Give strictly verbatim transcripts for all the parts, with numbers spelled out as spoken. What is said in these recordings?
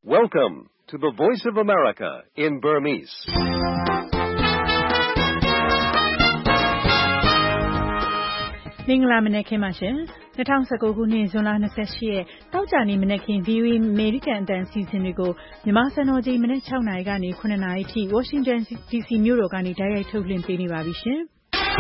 Welcome to the Voice of America in Burmese. ။မင်္ဂလာမနက်ခင်းပါရှင်။၂၀၁၉ခုနှစ်ဇွန်လ၂၈ရက်တောက်ကြနေ့မနက်ခင်း ဗီအိုအေ အမေရိကန်အသံအစီအစဉ်တွေကိုမြန်မာစံတော်ချိန်မနက်၆နာရီကနေ၇နာရီထိဝါရှင်တန်ဒီစီမြို့တော်ကနေတိုက်ရိုက်ထုတ်လွှင့်ပေးနေပါပြီရှင်။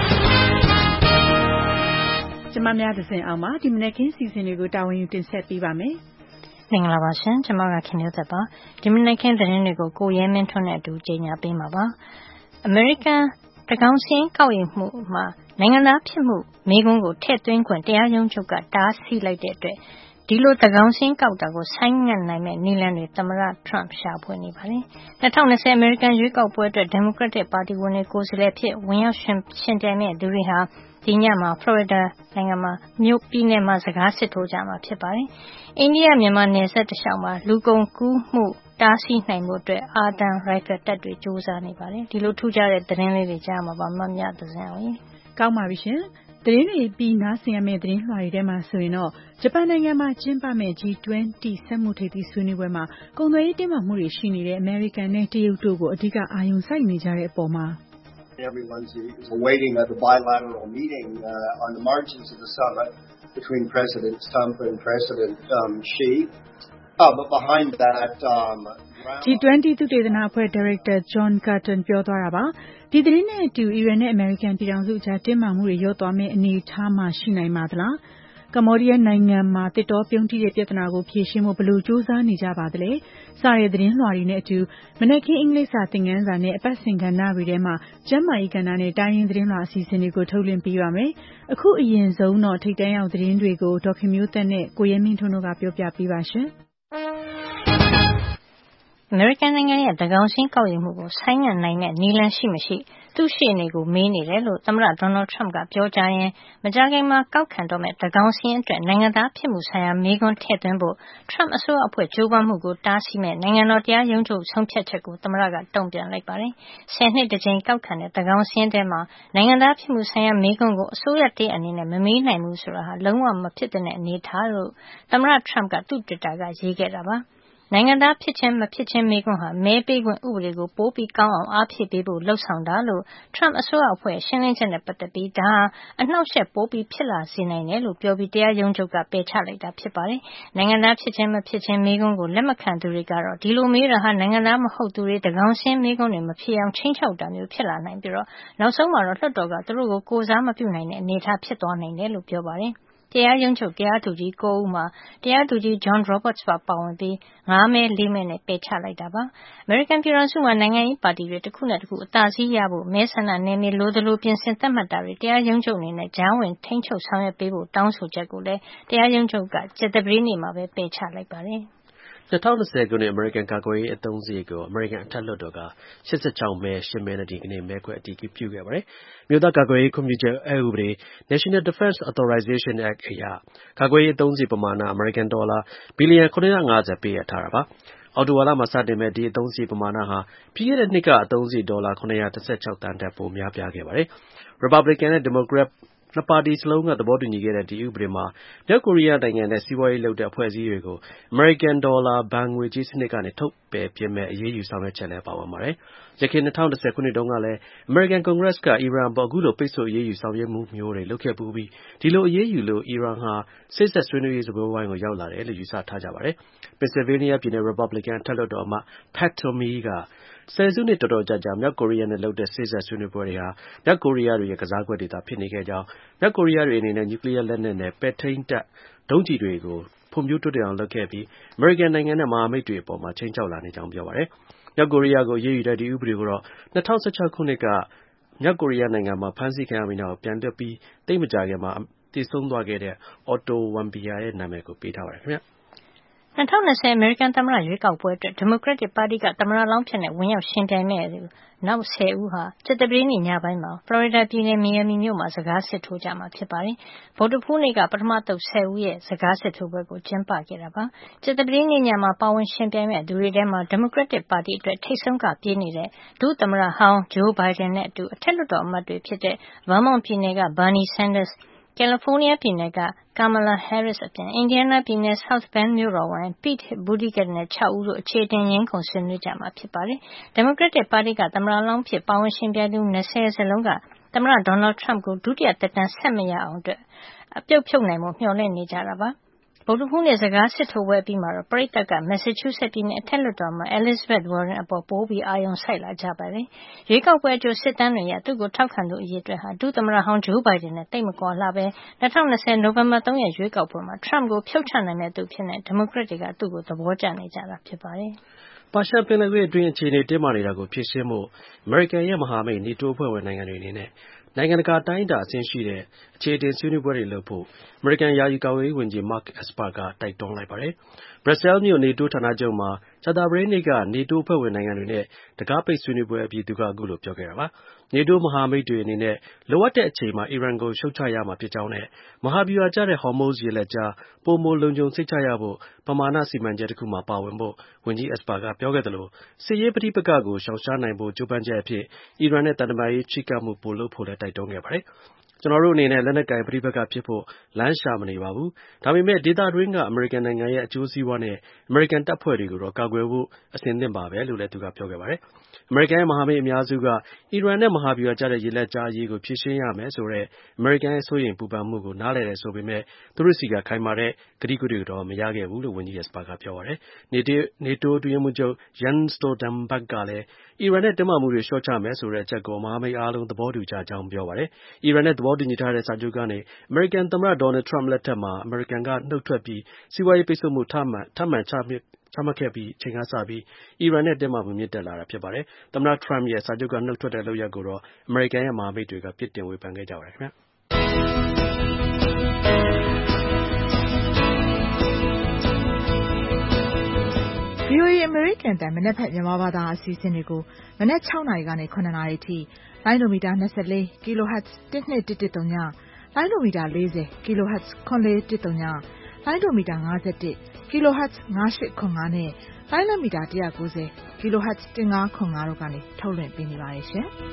ကျွန်မများသဇင်အောင်ပါဒီမနက်ခင်းစီစဉ်တွေကိုတာဝန်ယူတင်ဆက်ပေးပါမယ်။မင်္ဂလာပါရှင်ကျွန်မကခင်မျိုးသက်ပါဒီမနက်ခင်းသတင်းတွေကိုကိုရဲမင်းထွန်းနဲ့အတူကြေညာပေးမှာပါအမေရိကန်တကောင်စင်းကောက်ယူမှုမှာနိုင်ငံသားဖြစ်မှုမိကွန်းကိုထည့်သွင်းခွင့်တရားရုံးချုပ်ကတားဆီးလိုက်တဲ့အတွက်ဒီလိုတကောင်စင်းကောက်တာကိုဆိုင်းငံ့နိုင်မဲ့နည်းလမ်းတွေသမ္မတထရမ့်ရှာဖွေနေပါတယ်၂၀၂၀အမေရိကန်ရွေးကောက်ပွဲအတွက်ဒီမိုကရက်တစ်ပါတီဝင်တွေကိုယ်စားလှယ်ဖြစ်ဝင်ရောက်ရှင်ပြိုင်တဲ့သူတွေဟာဒီညမှာဖလော်ရီဒါနိုင်ငံမှာမြို့ပြည်နယ်မှာစကားစစ်ထိုးကြမှာဖြစ်ပါတယ်။အိန္ဒိယမြန်မာနယ်စပ်တစ်လျှောက်မှာလူကုန်ကူးမှုတားဆီးနိုင်မှုအတွက်အာသံရိုင်ဖယ်တပ်တွေစူးစမ်းနေပါတယ်။ဒီလိုထူးခြားတဲ့သတင်းလေးတွေကြားမှာပါမမြသစံဝင်။ကောင်းပါပြီရှင်။သတင်းတွေပြီးနားဆင်ရမယ့်သတင်းလွှာတွေထဲမှာဆိုရင်တော့ဂျပန်နိုင်ငံမှာကျင်းပမယ့် G twenty စက်မှုထိပ်သီးဆွေးနွေးပွဲမှာကုန်သွယ်ရေးတင်းမာမှုတွေရှိနေတဲ့အမေရိကန်နဲ့တရုတ်တို့ကိုအဓိကအာရုံစိုက်နေကြတဲ့အပေါ်မှာ Everyone's awaiting the bilateral meeting uh, on the margins of the summit between President Trump and President um, Xi. Uh, but behind that, um, G twenty သုတေသနအဖွဲ့ဒါရိုက်တာဂျွန်ကာတန်ပြောသွားတာပါဒီသတင်းနဲ့အတူအီရန်နဲ့အမေရိကန်ပြည်ထောင်စုကြားတင်းမာမှုတွေရော့သွားမယ့်အနေအထားမှရှိနိုင်ပါသလားကမ္ဘောဒီးယားနိုင်ငံမှာတစ်တော်ပြုံးတိတဲ့ပြဿနာကိုဖြေရှင်းဖို့ဘယ်လိုစူးစမ်းနေကြပါသလဲစတဲ့သတင်းလွှာတွေနဲ့အတူမနက်ခင်းအင်္ဂလိပ်စာသင်ခန်းစာနဲ့အပတ်စဉ်ကဏ္ဍတွေထဲမှာကျန်းမာရေးကဏ္ဍနဲ့တိုင်းရင်းသတင်းလွှာအစီအစဉ်တွေကိုထုတ်လွှင့်ပေးပါမယ်အခုအရင်ဆုံးတော့ထိပ်တန်းရောက်သတင်းတွေကိုဒေါက်ခင်မျိုးသက်နဲ့ကိုရဲမင်းထွန်းတို့ကပြောပြပေးပါရှင်အမေရိကန်နိုင်ငံရဲ့တကောင်စင်းကောက်ယူမှုကိုဆိုင်းငံ့နိုင်တဲ့နည်းလမ်းရှိမရှိသူ့ရှေ့နေကိုမေးနေတယ်လို့သမ္မတဒေါ်နယ်ထရမ့်ကပြောကြားရင်းမကြာခင်မှာကောက်ခံတော့မဲ့တကောင်စင်းအတွက်နိုင်ငံသားဖြစ်မှုဆိုင်ရာမေးခွန်းထည့်သွင်းဖို့ထရမ့်အစိုးရအဖွဲ့ကြိုးပမ်းမှုကိုတားဆီးမဲ့နိုင်ငံတော်တရားရုံးချုပ်ဆုံးဖြတ်ချက်ကိုသမ္မတကတုံ့ပြန်လိုက်ပါတယ်။ဆယ်နှစ်တစ်ကြိမ်ကောက်ခံတဲ့တကောင်စင်းထဲမှာနိုင်ငံသားဖြစ်မှုဆိုင်ရာမေးခွန်းကိုအစိုးရတည်းအနေနဲ့မမေးနိုင်ဘူးဆိုတာဟာလုံးဝမဖြစ်တဲ့အနေထားလို့သမ္မတထရမ့်ကသူ့ Twitter ကရေးခဲ့တာပါ။နိုင်ငံသားဖြစ်ခြင်းမဖြစ်ခြင်းမေးခွန်းဟာမဲပေးခွင့်ဥပဒေကိုပိုပြီးကောင်းအောင်အားဖြည့်ပေးဖို့လှုံ့ဆော်တာလို့ထရမ့်အစိုးရအဖွဲ့ရှင်းလင်းချက်နဲ့ပတ်သက်ပြီးဒါဟာအနှောက်အယှက်ပိုပြီးဖြစ်လာစေနိုင်တယ်လို့ပြောပြီးတရားရုံးချုပ်ကပယ်ချလိုက်တာဖြစ်ပါတယ်။နိုင်ငံသားဖြစ်ခြင်းမဖြစ်ခြင်းမေးခွန်းကိုလက်မခံသူတွေကတော့ဒီလိုမေးတာဟာနိုင်ငံသားမဟုတ်သူတွေတကောင်ရှင်းမေးခွန်းတွေမဖြေအောင်ချင်းချောက်တာမျိုးဖြစ်လာနိုင်ပြီးတော့နောက်ဆုံးမှာတော့လွှတ်တော်ကသူတို့ကိုကိုယ်စားမပြုနိုင်တဲ့အနေအထားဖြစ်သွားနိုင်တယ်လို့ပြောပါတယ်။တရားရုံးချုပ်တရားသူကြီး၉ဦးမှာတရားသူကြီး John Roberts ပါပါဝင်ပြီး၅မဲ၄မဲနဲ့ပယ်ချလိုက်တာပါ။ American ပြည်ထောင်စုမှာနိုင်ငံရေးပါတီတွေတစ်ခုနဲ့တစ်ခုအသာစီးရဖို့မဲဆန္ဒနယ်မြေလိုသလိုပြင်ဆင်သတ်မှတ်တာတွေတရားရုံးချုပ်အနေနဲ့ကြားဝင်ထိန်းချုပ်ဆောင်ရွက်ပေးဖို့တောင်းဆိုချက်ကိုလည်းတရားရုံးချုပ်ကကြာသပတေးနေ့မှာပဲပယ်ချလိုက်ပါတယ်။၂၀၂၀ခုနှစ်အမေရိကန်ကာကွယ်ရေးအသုံးစရိတ်ကိုအမေရိကန်အထက်လွှတ်တော်က၈၆မဲ၈မဲနဲ့ဒီကနေ့မဲခွဲအတည်ပြုခဲ့ပါတယ်။မြို့သားကာကွယ်ရေးခွင့်ပြုချက်အက်ဥပဒေ National Defense Authorization Act အရကာကွယ်ရေးအသုံးစရိတ်ပမာဏအမေရိကန်ဒေါ်လာဘီလီယံ၇၅၀ပေးအပ်ထားတာပါ။အော်တိုဝါလာမှာစတင်မဲ့ဒီအသုံးစရိတ်ပမာဏဟာပြီးခဲ့တဲ့နှစ်ကအသုံးစရိတ်ဒေါ်လာ၇၁၆တန်းတက်ပိုများပြားခဲ့ပါတယ်။ Republican နဲ့ Democratနှစ်ပါတီစလုံးကသဘောတူညီခဲ့တဲ့ဒီဥပဒေမှာမြောက်ကိုရီးယားနိုင်ငံနဲ့စီးပွားရေးလုပ်တဲ့အဖွဲ့အစည်းတွေကိုအမေရိကန်ဒေါ်လာဘဏ်ငွေကြေးစနစ်ကနေထုတ်ပယ်ပြစ်မဲ့အရေးယူဆောင်ရွက်ချက်လည်းပါဝင်ပါတယ်။ယခင်၂၀၁၀ခုနှစ်တုန်းကလည်းအမေရိကန်ကွန်ဂရက်ကအီရန်ပေါ်အခုလိုပိတ်ဆို့အရေးယူဆောင်ရွက်မှုမျိုးတွေလုပ်ခဲ့ပူးပြီးဒီလိုအရေးယူလို့အီရန်ဟာစစ်ဆက်ဆွေးနွေးရေးစကားဝိုင်းကိုရောက်လာတယ်လို့ယူဆထားကြပါတယ်။ Pennsylvania ပြည်နယ် Republican အထက်လွှတ်တော်အမတ် Pat Toomey ကဆယ်စုနှစ်တော်တော်ကြာကြာမြောက်ကိုရီးယားနဲ့လုပ်တဲ့စစ်ဆက်ဆွေးနွေးပွဲတွေဟာမြောက်ကိုရီးယားတွေရဲ့ကစားကွက်တွေသာဖြစ်နေခဲ့ကြောင်းမြောက်ကိုရီးယားတွေအနေနဲ့နျူကလ িয়ার လက်နက်နဲ့ပဲ့ထိန်းတပ်ဒုံးကျည်တွေကိုဖွံ့ဖြိုးတိုးတက်အောင်လုပ်ခဲ့ပြီးအမေရိကန်နိုင်ငံနဲ့မဟာမိတ်တွေအပေါ်မှာချိန်ချောက်လာနေကြောင်းပြောပါတယ်။မြောက်ကိုရီးယားကိုအရေးယူတဲ့ဒီဥပဒေကိုတော့၂၀၁၆ခုနှစ်ကမြောက်ကိုရီးယားနိုင်ငံမှာဖမ်းဆီးခံရပြီးနောက်ပြန်လွှတ်ပြီးသိပ်မကြာခင်မှာတည်ဆုံးသွားခဲ့တဲ့ Otto Warmbier ရဲ့နာမည်ကိုပေးထားပါတယ်ခင်ဗျာ။၂၀၂၀အမေရိကန်သမ္မတရွေးကောက်ပွဲအတွက်ဒီမိုကရက်တစ်ပါတီကသမ္မတလောင်းဖြစ်နေဝင်ရောက်ရှင်ပြိုင်မဲ့သူနောက်ဆယ်ဦးဟာကြာသပတေးနေ့ညပိုင်းမှာဖလော်ရီဒါပြည်နယ်မီယာမီမြို့မှာစကားစစ်ထိုးကြမှာဖြစ်ပါတယ်။ဗုဒ္ဓဖူးနေ့ကပထမသုတ်ဆယ်ဦးရဲ့စကားစစ်ထိုးပွဲကိုကျင်းပခဲ့တာပါ။ကြာသပတေးနေ့ညမှာပါဝင်ရှင်ပြိုင်မဲ့သူတွေထဲမှာဒီမိုကရက်တစ်ပါတီအတွက်ထိပ်ဆုံးကပြေးနေတဲ့ဒုသမ္မတဟောင်းဂျိုးဘိုင်ဒန်နဲ့အတူအထက်လွှတ်တော်အမတ်တွေဖြစ်တဲ့ Vermont ပြည်နယ်က Bernie Sanders ကယ်လီဖိုးနီးယားပြည်နယ်က Kamala Harris အပြင် အင်ဒီယားနားပြည်နယ် South Bend မြို့တော်ဝန် Pete Buttigieg နဲ့ ၆ ဦးတို့ အခြေအတင် ငြင်းခုံဆွေးနွေးကြမှာ ဖြစ်ပါတယ်။ ဒီမိုကရက်တစ်ပါတီက သမ္မတလောင်းအဖြစ် ပါဝင်ယှဉ်ပြိုင်သူ ၂၀ စလုံးက သမ္မတ Donald Trump ကို ဒုတိယသက်တမ်း ဆက်မရအောင် အပြုတ်ဖြုတ်နိုင်ဖို့ မျှော်လင့်နေကြတာပါ။ ဗုဒ္ဓဟူးနေ့ စကားစစ်ထိုးပွဲအပြီးမှာတော့ ပရိသတ်က Massachusetts ပြည်နယ် အထက်လွှတ်တော်အမတ် Elizabeth Warren အပေါ် ပိုပြီး အာရုံစိုက်လာကြပါတယ်။ ရွေးကောက်ပွဲအကြို စစ်တမ်းတွေအရ သူ့ကို ထောက်ခံသူ အရေအတွက်ဟာ ဒုသမ္မတဟောင်း Joe Biden နဲ့ သိပ်မကွာလှပဲ ၂၀၂၀ နိုဝင်ဘာ ၃ ရက် ရွေးကောက်ပွဲမှာ Trump ကို ဖြုတ်ချနိုင်မယ့်သူအဖြစ် ဒီမိုကရက်တွေက သူ့ကို သဘောကျနေကြတာ ဖြစ်ပါတယ်။ပါရှန်ပင်လယ်ကွေ့အတွင်း အခြေအနေတင်းမာနေတာကို ဖြေရှင်းဖို့ အမေရိကန်ရဲ့ မဟာမိတ် NATO အဖွဲ့ဝင်နိုင်ငံတွေအနေနဲ့ နိုင်ငံတကာအတိုင်းအတာအဆင့်ရှိတဲ့ အခြေအတင်ဆွေးနွေးပွဲတွေလုပ်ဖို့ အမေရိကန် ယာယီကာကွယ်ရေးဝန်ကြီး Mark Esper က တိုက်တွန်းလိုက်ပါတယ်။ Brussels မြို့ NATO ဌာနချုပ်မှာ ကြာသပတေးနေ့က NATO အဖွဲ့ဝင်နိုင်ငံတွေနဲ့ တံခါးပိတ်ဆွေးနွေးပွဲအပြီး သူက အခုလို ပြောခဲ့တာပါ။ NATO မဟာမိတ်တွေအနေနဲ့ လိုအပ်တဲ့အချိန်မှာ အီရန်ကို ရှုတ်ချရမှာဖြစ်ကြောင်းနဲ့ မဟာဗျူဟာကျတဲ့ Hormuz ရေလက်ကြား ပိုမို လုံခြုံစိတ်ချရဖို့ ပမာဏ စီမံချက်တခုမှာ ပါဝင်ဖို့ ဝန်ကြီး Esper က ပြောခဲ့သလို စစ်ရေးပဋိပက္ခကို ရှောင်ရှားနိုင်ဖို့ ကြိုးပမ်းချက်အဖြစ် အီရန်နဲ့ သံတမန်ရေး ချဉ်းကပ်မှု ပိုလုပ်ဖို့လည်း တိုက်တွန်းခဲ့ပါတယ်။ ကျွန်တော်တို့အနေနဲ့ လက်နက်ကိုင် ပဋိပက္ခဖြစ်ဖို့ လမ်းရှာမနေပါဘူး။ ဒါပေမဲ့ ဒေသတွင်းက အမေရိကန်နိုင်ငံရဲ့ အကျိုးစီးပွားနဲ့ အမေရိကန်တပ်ဖွဲ့တွေကိုတော့ ကာကွယ်ဖို့ အဆင်သင့်ပါပဲလို့လည်း သူက ပြောခဲ့ပါတယ်။ အမေရိကန်ရဲ့ မဟာမိတ်အများစုက အီရန်နဲ့ မဟာဗျူဟာကျတဲ့ ရေလက်ကြားအရေးကို ဖြေရှင်းရမယ်ဆိုတဲ့ အမေရိကန်ရဲ့ စိုးရိမ်ပူပန်မှုကို နားလည်တယ်ဆိုပေမဲ့ သူတို့ဆီက ခိုင်မာတဲ့ ကတိကဝတ်တွေတော့ မရခဲ့ဘူးလို့ ဝန်ကြီး Esper က ပြောပါတယ်။ NATO အတွင်းရေးမှူးချုပ် Jens Stoltenberg ကလည်း အီရန်နဲ့ တင်းမာမှုတွေ လျှော့ချမယ်ဆိုတဲ့အချက်ကို မဟာမိတ်အားလုံး သဘောတူကြကြောင်း ပြောပါတယ်။ အီရန်နဲ့ သဘောတူညီထားတဲ့ စာချုပ်ကနေ အမေရိကန်သမ္မတ Donald Trump လက်ထက်မှာ အမေရိကန်က နှုတ်ထွက်ပြီး စီးပွားရေးပိတ်ဆို့မှု ထပ်မံ ချမှတ်ခဲ့ပြီး အချိန်ကစပြီး အီရန်နဲ့ တင်းမာမှု မြင့်တက်လာတာ ဖြစ်ပါတယ်။ သမ္မတ Trump ရဲ့ စာချုပ်က နှုတ်ထွက်တဲ့ လုပ်ရပ်ကိုတော့ အမေရိကန်ရဲ့ မဟာမိတ်တွေက ပြစ်တင် ဝေဖန်ခဲ့ကြပါတယ် ခင်ဗျာ။ VOA အမေရိကန်အသံ မနက်ဖြန် မြန်မာဘာသာအစီအစဉ်တွေကို မနက် ၆ နာရီကနေ ၇ နာရီအထိ လိုင်းဒိုမီတာ ၂၄ kHz ၁၂၁၁၀ လိုင်းဒိုမီတာ ၄၀ kHz ၇၄၁၀ လိုင်းဒိုမီတာ ၅၁ kHz ၅၈၇၅ နဲ့ လိုင်းဒိုမီတာ ၁၉၀ kHz ၁၅၇၅ တို့ကနေ ထုတ်လွှင့်ပေးနေပါတယ်ရှင်။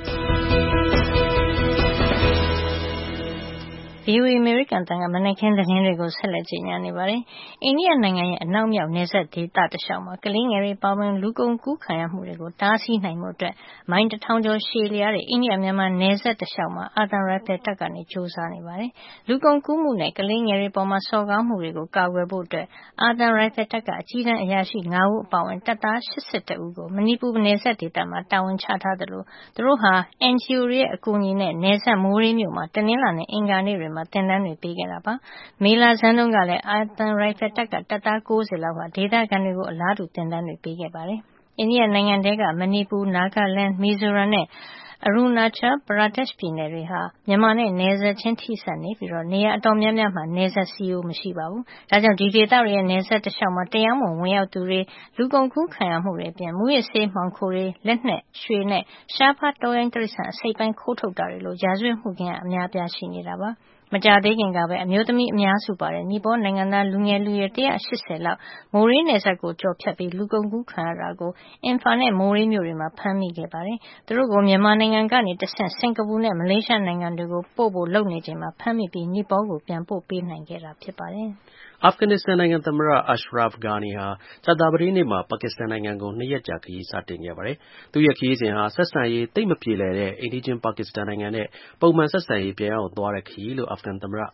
VOA အမေရိကန်အသံက မနက်ခင်းသတင်းတွေကို ဆက်လက်ကြေညာနေပါတယ်။ အိန္ဒိယနိုင်ငံရဲ့ အနောက်မြောက် နယ်စပ်ဒေသတလျှောက်မှာ ကလေးငယ်တွေအပါအဝင် လူကုန်ကူးခံရမှုတွေကို တားဆီးနိုင်ဖို့ မိုင် တထောင်ကျော်ရှည်လျားတဲ့ အိန္ဒိယ-မြန်မာ နယ်စပ်တလျှောက်မှာ အာသံရိုင်ဖယ်တပ်က ကြိုးစားနေပါတယ်။ လူကုန်ကူးမှုနဲ့ ကလေးငယ်တွေအပေါ် စော်ကားမှုတွေကို ကာကွယ်ဖို့ အာသံရိုင်ဖယ်တပ်က အကြီးတန်းအရာရှိ ၅ ဦးအပါအဝင် တပ်သား ၈၁ ဦးကို မဏိပူနယ်စပ်ဒေသမှာ တာဝန်ချထားသလို သူတို့ဟာ အင်န်ဂျီအို တွေရဲ့ အကူအညီနဲ့ နယ်စပ် မိုးရေးမြို့မှာ တနင်္လာနဲ့ အင်္ဂါနေ့တွေမှာ သင်တန်းတွေ ပေးခဲ့တာပါ။ မေလဆန်းတုန်းကလည်း အာသံရိုင်ဖယ်တပ်က တပ်သား ၉၀ လောက်ဟာ ဒေသခံတွေကို အလားတူ သင်တန်းတွေ ပေးခဲ့ပါတယ်။ အိန္ဒိယနိုင်ငံထဲက မဏိပူ၊ Nagaland ၊ မီဇိုရမ်နဲ့ Arunachal Pradesh ပြည်နယ်တွေဟာ မြန်မာနဲ့ နယ်စပ်ချင်း ထိစပ်နေပြီး နေရာအတော်များများမှာ နယ်စပ်စည်းရိုး မရှိပါဘူး။ ဒါကြောင့် ဒီဒေသတွေရဲ့ နယ်စပ်တလျှောက်မှာ တရားမဝင် ဝင်ရောက်သူတွေ၊ လူကုန်ကူးခံရမှုတွေအပြင် မူးယစ်ဆေးမှောင်ခိုတွေ၊ လက်နက်၊ ရွှေနဲ့ ရှားပါး တောရိုင်းတိရိစ္ဆာန် အစိတ်အပိုင်း ခိုးထုတ်တာတွေလို ရာဇဝတ်မှုခင်း အများအပြား ရှိနေတာပါ။ မကြာသေးခင်ကပဲ အမျိုးသမီးအများစုပါတဲ့ နီပေါနိုင်ငံသား လူငယ်လူရွယ် ၁၈၀ လောက် မိုးရေးနယ်စပ်ကို ကျော်ဖြတ်ပြီး လူကုန်ကူးခံရတာကို အင်ဖာနဲ့ မိုးရေးမြို့တွေမှာ ဖမ်းမိခဲ့ပါတယ်။ သူတို့ကို မြန်မာနိုင်ငံကနေတဆင့် စင်္ကာပူနဲ့ မလေးရှားနိုင်ငံတွေကို ပို့ဖို့ လုပ်နေချိန်မှာ ဖမ်းမိပြီး နီပေါကို ပြန်ပို့ပေးနိုင်ခဲ့တာ ဖြစ်ပါတယ်။အာဖဂန်နစ္စတန်နိုင်ငံ သမ္မတ Ashraf Ghani ဟာ ကြာသပတေးနေ့မှာ ပါကစ္စတန်နိုင်ငံကို ၂ ရက်ကြာခရီး စတင်ခဲ့ပါတယ်။ သူ့ရဲ့ ခရီးစဉ်ဟာ ဆက်ဆံရေး သိပ်မပြေလည်တဲ့ အိမ်နီးချင်း ပါကစ္စတန်နိုင်ငံနဲ့ ပုံမှန်ဆက်ဆံရေး ပြန်ရအောင်သွားတဲ့ ခရီးလို့ အာဖဂန်သမ္မတ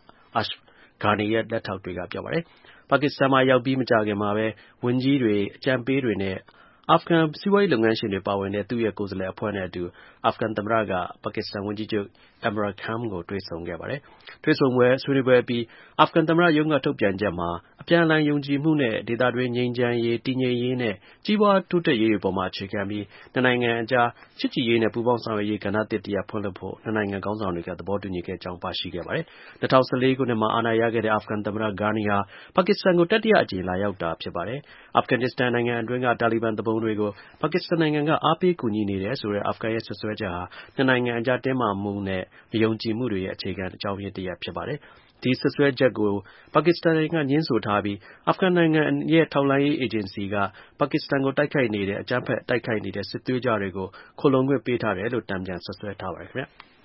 Ghani ရဲ့ လက်ထောက်တွေက ပြောပါတယ်။ ပါကစ္စတန်မှာ ရောက်ပြီး မကြာခင်မှာပဲ ဝန်ကြီးတွေ၊ အကြံပေးတွေနဲ့ အာဖဂန် စီးပွားရေးလုပ်ငန်းရှင်တွေ ပါဝင်တဲ့ သူ့ရဲ့ ကိုယ်စားလှယ်အဖွဲ့နဲ့အတူ အာဖဂန်သမ္မတက ပါကစ္စတန်ဝန်ကြီးချုပ် Imran Khan ကို တွေ့ဆုံခဲ့ပါတယ်။ တွေ့ဆုံဆွေးနွေးပွဲအပြီး အာဖဂန်သမ္မတရုံးက ထုတ်ပြန်ချက်မှာ အပြန်အလှန် ယုံကြည်မှုနဲ့ ဒေသတွင်း ငြိမ်းချမ်းရေး၊ တည်ငြိမ်ရေးနဲ့ ကြီးပွားတိုးတက်ရေးတွေပေါ် အခြေခံပြီး နှစ်နိုင်ငံအကြား ချစ်ကြည်ရေးနဲ့ ပူးပေါင်းဆောင်ရွက်ရေး ကဏ္ဍသစ်တရပ် ဖွင့်လှစ်ဖို့ နှစ်နိုင်ငံ ခေါင်းဆောင်တွေက သဘောတူညီခဲ့ကြောင်း ပါရှိခဲ့ပါတယ်။ ၂၀၁၄ ခုနှစ်မှာ အာဏာရခဲ့တဲ့ အာဖဂန်သမ္မတ Ghani ဟာ ပါကစ္စတန်ကို တတိယအကြိမ် လာရောက်တာ ဖြစ်ပါတယ်။ အာဖဂန်နစ္စတန်နိုင်ငံအတွင်းက တာလီဘန်သူပုန်တွေကို ပါကစ္စတန်နိုင်ငံက အားပေးကူညီနေတယ်ဆိုတဲ့ အာဖဂန်ရဲ့ စွပ်စွဲချက်ဟာ နှစ်နိုင်ငံအကြား တင်းမာမှုနဲ့ မယုံကြည်မှုတွေရဲ့ အခြေခံ အကြောင်းရင်းတရပ် ဖြစ်ပါတယ်။ ဒီစွပ်စွဲချက်ကို ပါကစ္စတန်က ငြင်းဆိုထားပြီး အာဖဂန်နိုင်ငံရဲ့ ထောက်လှမ်းရေး အေဂျင်စီက ပါကစ္စတန်ကို တိုက်ခိုက်နေတဲ့ အကြမ်းဖက် တိုက်ခိုက်နေတဲ့ စစ်သွေးကြွတွေကို ခိုလှုံခွင့်ပေးထားတယ်လို့ တန်ပြန် စွပ်စွဲထားပါတယ် ခင်ဗျာ။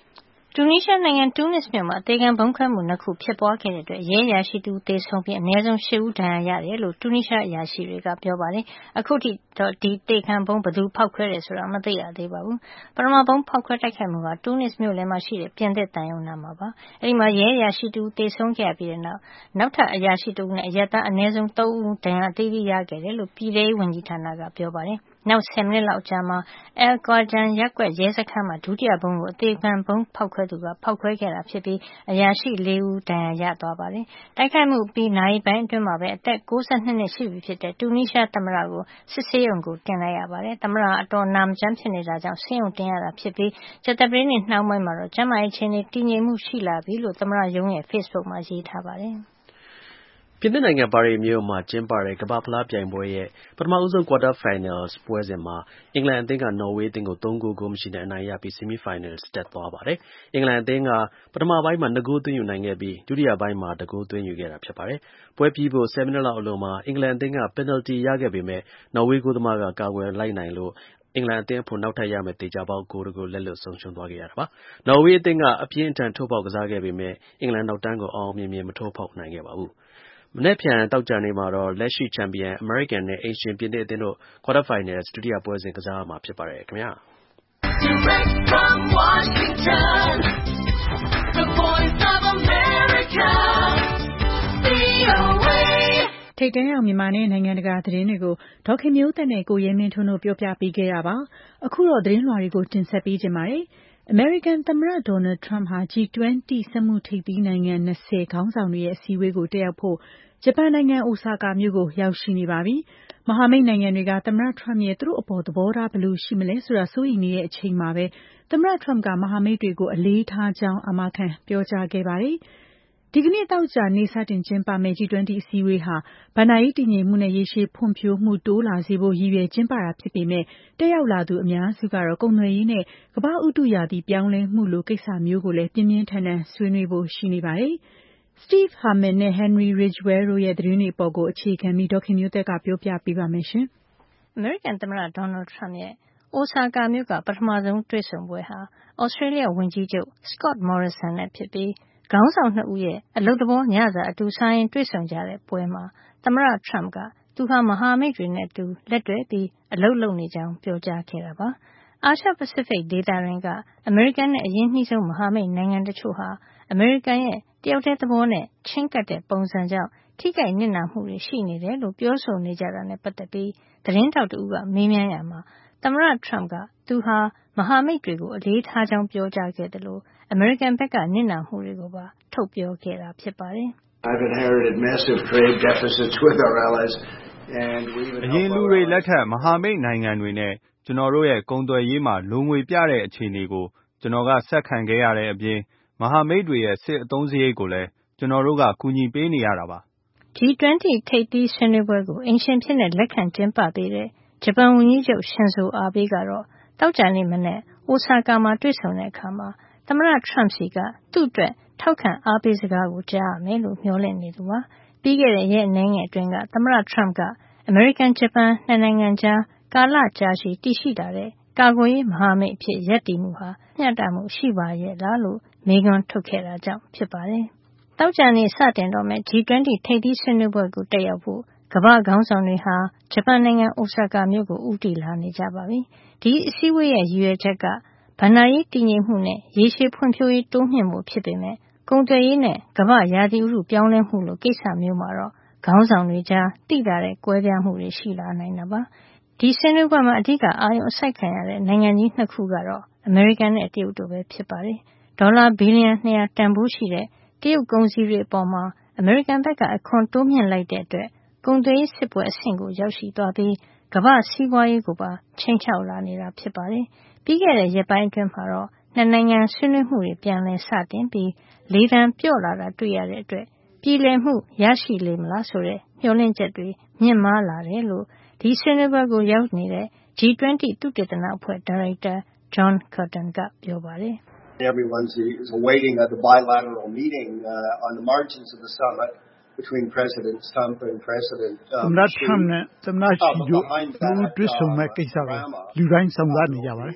တူနီးရှားနိုင်ငံတူနစ်မြို့မှာအသေးခံဗုံးခွဲမှုနှစ်ခုဖြစ်ပွားခဲ့တဲ့အတွက်ရဲအရာရှိတူသေဆုံးပြီးအနည်းဆုံးရှစ်ဦးဒဏ်ရာရတယ်လို့တူနီးရှားအရာရှိတွေကပြောပါတယ်။အခုထိတော့ဒီသေခံဗုံးဘယ်သူဖောက်ခွဲတယ်ဆိုတာမသိရသေးပါဘူး။ပထမဗုံးဖောက်ခွဲတိုက်ခိုက်မှုကတူနစ်မြို့လယ်မှာရှိတဲ့ပြင်သစ်တန်ယုံနာမှာပါ။အဲဒီမှာရဲအရာရှိတူသေဆုံးခဲ့ပြီးတဲ့နောက်နောက်ထပ်အရာရှိတူနဲ့အရက်သားအနည်းဆုံးသုံးဦးဒဏ်ရာအသီးသီးရခဲ့တယ်လို့ပြည်ထောင်ဝန်ကြီးဌာနကပြောပါတယ်။နောက်ဆယ်မိနစ်လောက်ကြာမှာအယ်ကွာဂျန်ရက်ကွက်ရဲစခန်းမှာဒုတိယဗုံးကိုအသေးခံဗုံးဖောက်ခွဲသူကဖောက်ခွဲခဲ့တာဖြစ်ပြီးအရာရှိလေးဦးဒဏ်ရာရသွားပါတယ်။တိုက်ခိုက်မှုပြီးနာရီပိုင်းအတွင်းမှာပဲအသက်၉၂နှစ်ရှိပြီဖြစ်တဲ့တူနီးရှားသမ္မတကိုစစ်ဆေးရုံကိုတင်လိုက်ရပါတယ်။သမ္မတအတော်နာမကျန်းဖြစ်နေတာကြောင့်ဆေးရုံတင်ရတာဖြစ်ပြီးကြာသပတေးနေ့နှောင်းပိုင်းမှာတော့ကျန်းမာရေးအခြေအနေတည်ငြိမ်မှုရှိလာပြီလို့သမ္မတရုံးရဲ့ Facebook မှာရေးထားပါတယ်။ပြင်သစ်နိုင်ငံပါရီမြို့မှာကျင်းပတဲ့ကမ္ဘာ့ဖလားပြိုင်ပွဲရဲ့ပထမဦးဆုံး Quarter Finals ပွဲစဉ်မှာအင်္ဂလန်အသင်းကနော်ဝေးအသင်းကိုသုံးဂိုးဂိုးမရှိနဲ့အနိုင်ရပြီး Semi-Finals တက်သွားပါတယ်။အင်္ဂလန်အသင်းကပထမပိုင်းမှာနှစ်ဂိုးသွင်းယူနိုင်ခဲ့ပြီးဒုတိယပိုင်းမှာတစ်ဂိုးသွင်းယူခဲ့တာဖြစ်ပါတယ်။ပွဲပြီးဖို့ဆယ်မိနစ်လောက်အလိုမှာအင်္ဂလန်အသင်းကပင်နယ်လ်တီရခဲ့ပေမဲ့နော်ဝေးဂိုးသမားကကာကွယ်လိုက်နိုင်လို့အင်္ဂလန်အသင်းအဖို့နောက်ထပ်ရမယ့်သေချာပေါက်ဂိုးတစ်ဂိုးလက်လွတ်ဆုံးရှုံးသွားခဲ့ရတာပါ။နော်ဝေးအသင်းကအပြင်းအထန်ထိုးဖောက်ကစားခဲ့ပေမဲ့အင်္ဂလန်နောက်တန်းကိုအောင်အောင်မြင်မြင်မထိုးဖောက်နိုင်ခဲ့ပါဘူး။မနက်ဖြန်သောကြာနေ့မှာတော့လက်ရှိချန်ပီယံအမေရိကန်နဲ့အိမ်ရှင်ပြင်သစ်အသင်းတို့ Quarter Finals ဒုတိယပွဲစဉ်ကစားရမှာဖြစ်ပါတယ်ခင်ဗျာ။ Direct from Washington, the voice of America, ဗွီအိုအေထိပ်တန်းရောက်မြန်မာနဲ့နိုင်ငံတကာသတင်းတွေကိုဒေါခင်မျိုးသက်နဲ့ကိုရဲမင်းထွန်းတို့ပြောပြပေးခဲ့တာပါ။အခုတော့သတင်းလွှာတွေကိုတင်ဆက်ပေးကြပါမယ်။အမေရိကန်သမ္မတဒေါ်နယ်ထရမ့်ဟာ ဂျီ ၂၀ စက်မှုထိပ်သီးနိုင်ငံ၂၀ခေါင်းဆောင်တွေရဲ့အစည်းအဝေးကိုတက်ရောက်ဖို့ဂျပန်နိုင်ငံအိုဆာကာမြို့ကိုရောက်ရှိနေပါပြီ။မဟာမိတ်နိုင်ငံတွေကသမ္မတထရမ့်ရဲ့သူတို့အပေါ်သဘောထားဘယ်လိုရှိမလဲဆိုတာစိုးရိမ်နေတဲ့အချိန်မှာပဲသမ္မတထရမ့်ကမဟာမိတ်တွေကိုအလေးထားကြောင်းအာမခံပြောကြားခဲ့ပါတယ်။ဒီကနေ့သောကြာနေ့စတင်ကျင်းပမယ့် ဂျီ ၂၀ အစည်းအဝေးဟာဘဏ္ဍာရေးတည်ငြိမ်မှုနဲ့ရေရှည်ဖွံ့ဖြိုးမှုတိုးလာစေဖို့ရည်ရွယ်ကျင်းပတာဖြစ်ပေမဲ့တက်ရောက်လာသူအများစုကတော့ကုန်သွယ်ရေးနဲ့ကမ္ဘာ့ဥတုရာသီပြောင်းလဲမှုလိုကိစ္စမျိုးကိုလည်းပြင်းပြင်းထန်ထန်ဆွေးနွေးဖို့ရှိနေပါတယ်။ Steve Herman နဲ့ Henry Ridgwell တို့ရဲ့သတင်းတွေအပေါ်ကိုအခြေခံပြီးဒေါခင်မျိုးသက်ကပြောပြပေးပါမယ်ရှင်။အမေရိကန်သမ္မတဒေါ်နယ်ထရမ့်ရဲ့အိုဆာကာမြို့ကပထမဆုံးတွေ့ဆုံပွဲဟာဩစတြေးလျဝန်ကြီးချုပ် Scott Morrison နဲ့ဖြစ်ပြီးခေါင်းဆောင်နှစ်ဦးရဲ့အလုပ်သဘောညစာအတူစားရင်တွေ့ဆုံကြတဲ့ပွဲမှာသမ္မတထရမ့်ကသူဟာမဟာမိတ်တွေနဲ့အတူလက်တွဲပြီးအလုပ်လုပ်နေကြောင်းပြောကြားခဲ့တာပါ။အာရှပစိဖိတ်ဒေသတွင်းကအမေရိကန်နဲ့အရင်းနှီးဆုံးမဟာမိတ်နိုင်ငံတချို့ဟာအမေရိကန်ရဲ့တယောက်တည်းသဘောနဲ့ချဉ်းကပ်တဲ့ပုံစံကြောင့်ထိခိုက်နစ်နာမှုတွေရှိနေတယ်လို့ပြောဆိုနေကြတာနဲ့ပတ်သက်ပြီးသတင်းထောက်တဦးကမေးမြန်းရမှာသမ္မတထရမ့်ကသူဟာမဟာမိတ်တွေကိုအလေးထားကြောင်းပြောကြားခဲ့တယ်လို့အမေရိကန်ဘက်ကနစ်နာမှုတွေကိုပါထုတ်ပြောခဲ့တာဖြစ်ပါတယ်။ I've inherited massive trade deficits with our allies and we even အရင်လူတွေလက်ထက်မဟာမိတ်နိုင်ငံတွေနဲ့ကျွန်တော်တို့ရဲ့ကုန်သွယ်ရေးမှာလိုငွေပြတဲ့အခြေအနေကိုကျွန်တော်ကဆက်ခံခဲ့ရတဲ့အပြင်မဟာမိတ်တွေရဲ့စစ်အသုံးစရိတ်ကိုလည်းကျွန်တော်တို့ကကူညီပေးနေရတာပါ။ ဂျီ ၂၀ ထိပ်သီးဆွေးနွေးပွဲကိုအိမ်ရှင်ဖြစ်တဲ့လက်ခံကျင်းပပေးတဲ့ဂျပန်ဝန်ကြီးချုပ်ရှင်ဇိုအာဘေးကတော့တောက်ကြနေ့မနေ့အိုဆာကာမှာတွေ့ဆုံတဲ့အခါမှာသမ္မတထရမ့်စီကသူ့အတွက်ထောက်ခံအားပေးစကားကိုကြားရမယ်လို့မျှော်လင့်နေသူပါ။ပြီးခဲ့တဲ့ရက်အနည်းငယ်အတွင်းကသမ္မတထရမ့်ကအမေရိကန်ဂျပန်နှစ်နိုင်ငံကြားကာလကြာရှည်တည်ရှိလာတဲ့ကာကွယ်ရေးမဟာမိတ်အဖြစ်ရပ်တည်မှုဟာမျှတမှုရှိပါရဲ့လားလို့မေးခွန်းထုတ်ခဲ့တာကြောင့်ဖြစ်ပါတယ်။သောကြာနေ့စတင်တော့မယ့် ဂျီ ၂၀ ထိပ်သီးဆွေးနွေးပွဲကိုတက်ရောက်ဖို့ကမ္ဘာ့ခေါင်းဆောင်တွေဟာဂျပန်နိုင်ငံအိုဆာကာမြို့ကိုဦးတည်လာနေကြပါပြီ။ဒီအစည်းအဝေးရဲ့ရည်ရွယ်ချက်ကဘဏ္ဍာရေးတည်ငြိမ်မှုနဲ့ရေရှည်ဖွံ့ဖြိုးရေးတိုးမြှင့်မှုဖြစ်ပေမဲ့ကုန်သွယ်ရေးနဲ့ကမ္ဘာ့ရာသီဥတုပြောင်းလဲမှုလိုကိစ္စမျိုးမှာတော့ခေါင်းဆောင်တွေကြားသိသာတဲ့ကွဲပြားမှုတွေရှိလာနိုင်တာပါ။ဒီဆွေးနွေးပွဲမှာအဓိကအာရုံအစိုက်ခံရတဲ့နိုင်ငံကြီးနှစ်ခုကတော့အမေရိကန်နဲ့တရုတ်တို့ပဲဖြစ်ပါတယ်။ဒေါ်လာဘီလီယံနှစ်ရာတန်ဖိုးရှိတဲ့တရုတ်ကုန်စည်တွေအပေါ်မှာအမေရိကန်ဘက်ကအခွန်တိုးမြှင့်လိုက်တဲ့အတွက်ကုန်သွယ်ရေးစစ်ပွဲအဆင့်ကိုရောက်ရှိသွားပြီးကမ္ဘာ့စီးပွားရေးကိုပါခြိမ်းခြောက်လာနေတာဖြစ်ပါတယ်။ပြီးခဲ့တဲ့ရက်ပိုင်းအတွင်းမှာတော့နှစ်နိုင်ငံဆွေးနွေးမှုတွေပြန်လည်စတင်ပြီးလေသံပျော့လာတာတွေ့ရတဲ့အတွက်ပြည်လည်မှုရရှိလေမလားဆိုတဲ့မျှော်လင့်ချက်တွေမြင့်မားလာတယ်လို့ဒီဆွေးနွေးပွဲကိုရောက်နေတဲ့ ဂျီ ၂၀ သုတေသနအဖွဲ့ဒါရိုက်တာ John Curtin ကပြောပါတယ်။ Everyone is awaiting the bilateral meeting uh, on the margins of the summit between President Trump and President um, သမ္မတထရမ့်နဲ့သမ္မတရှီတို့လူတွေ့ဆုံမဲ့ကိစ္စကိုလူတိုင်းစောင့်စားနေကြပါတယ်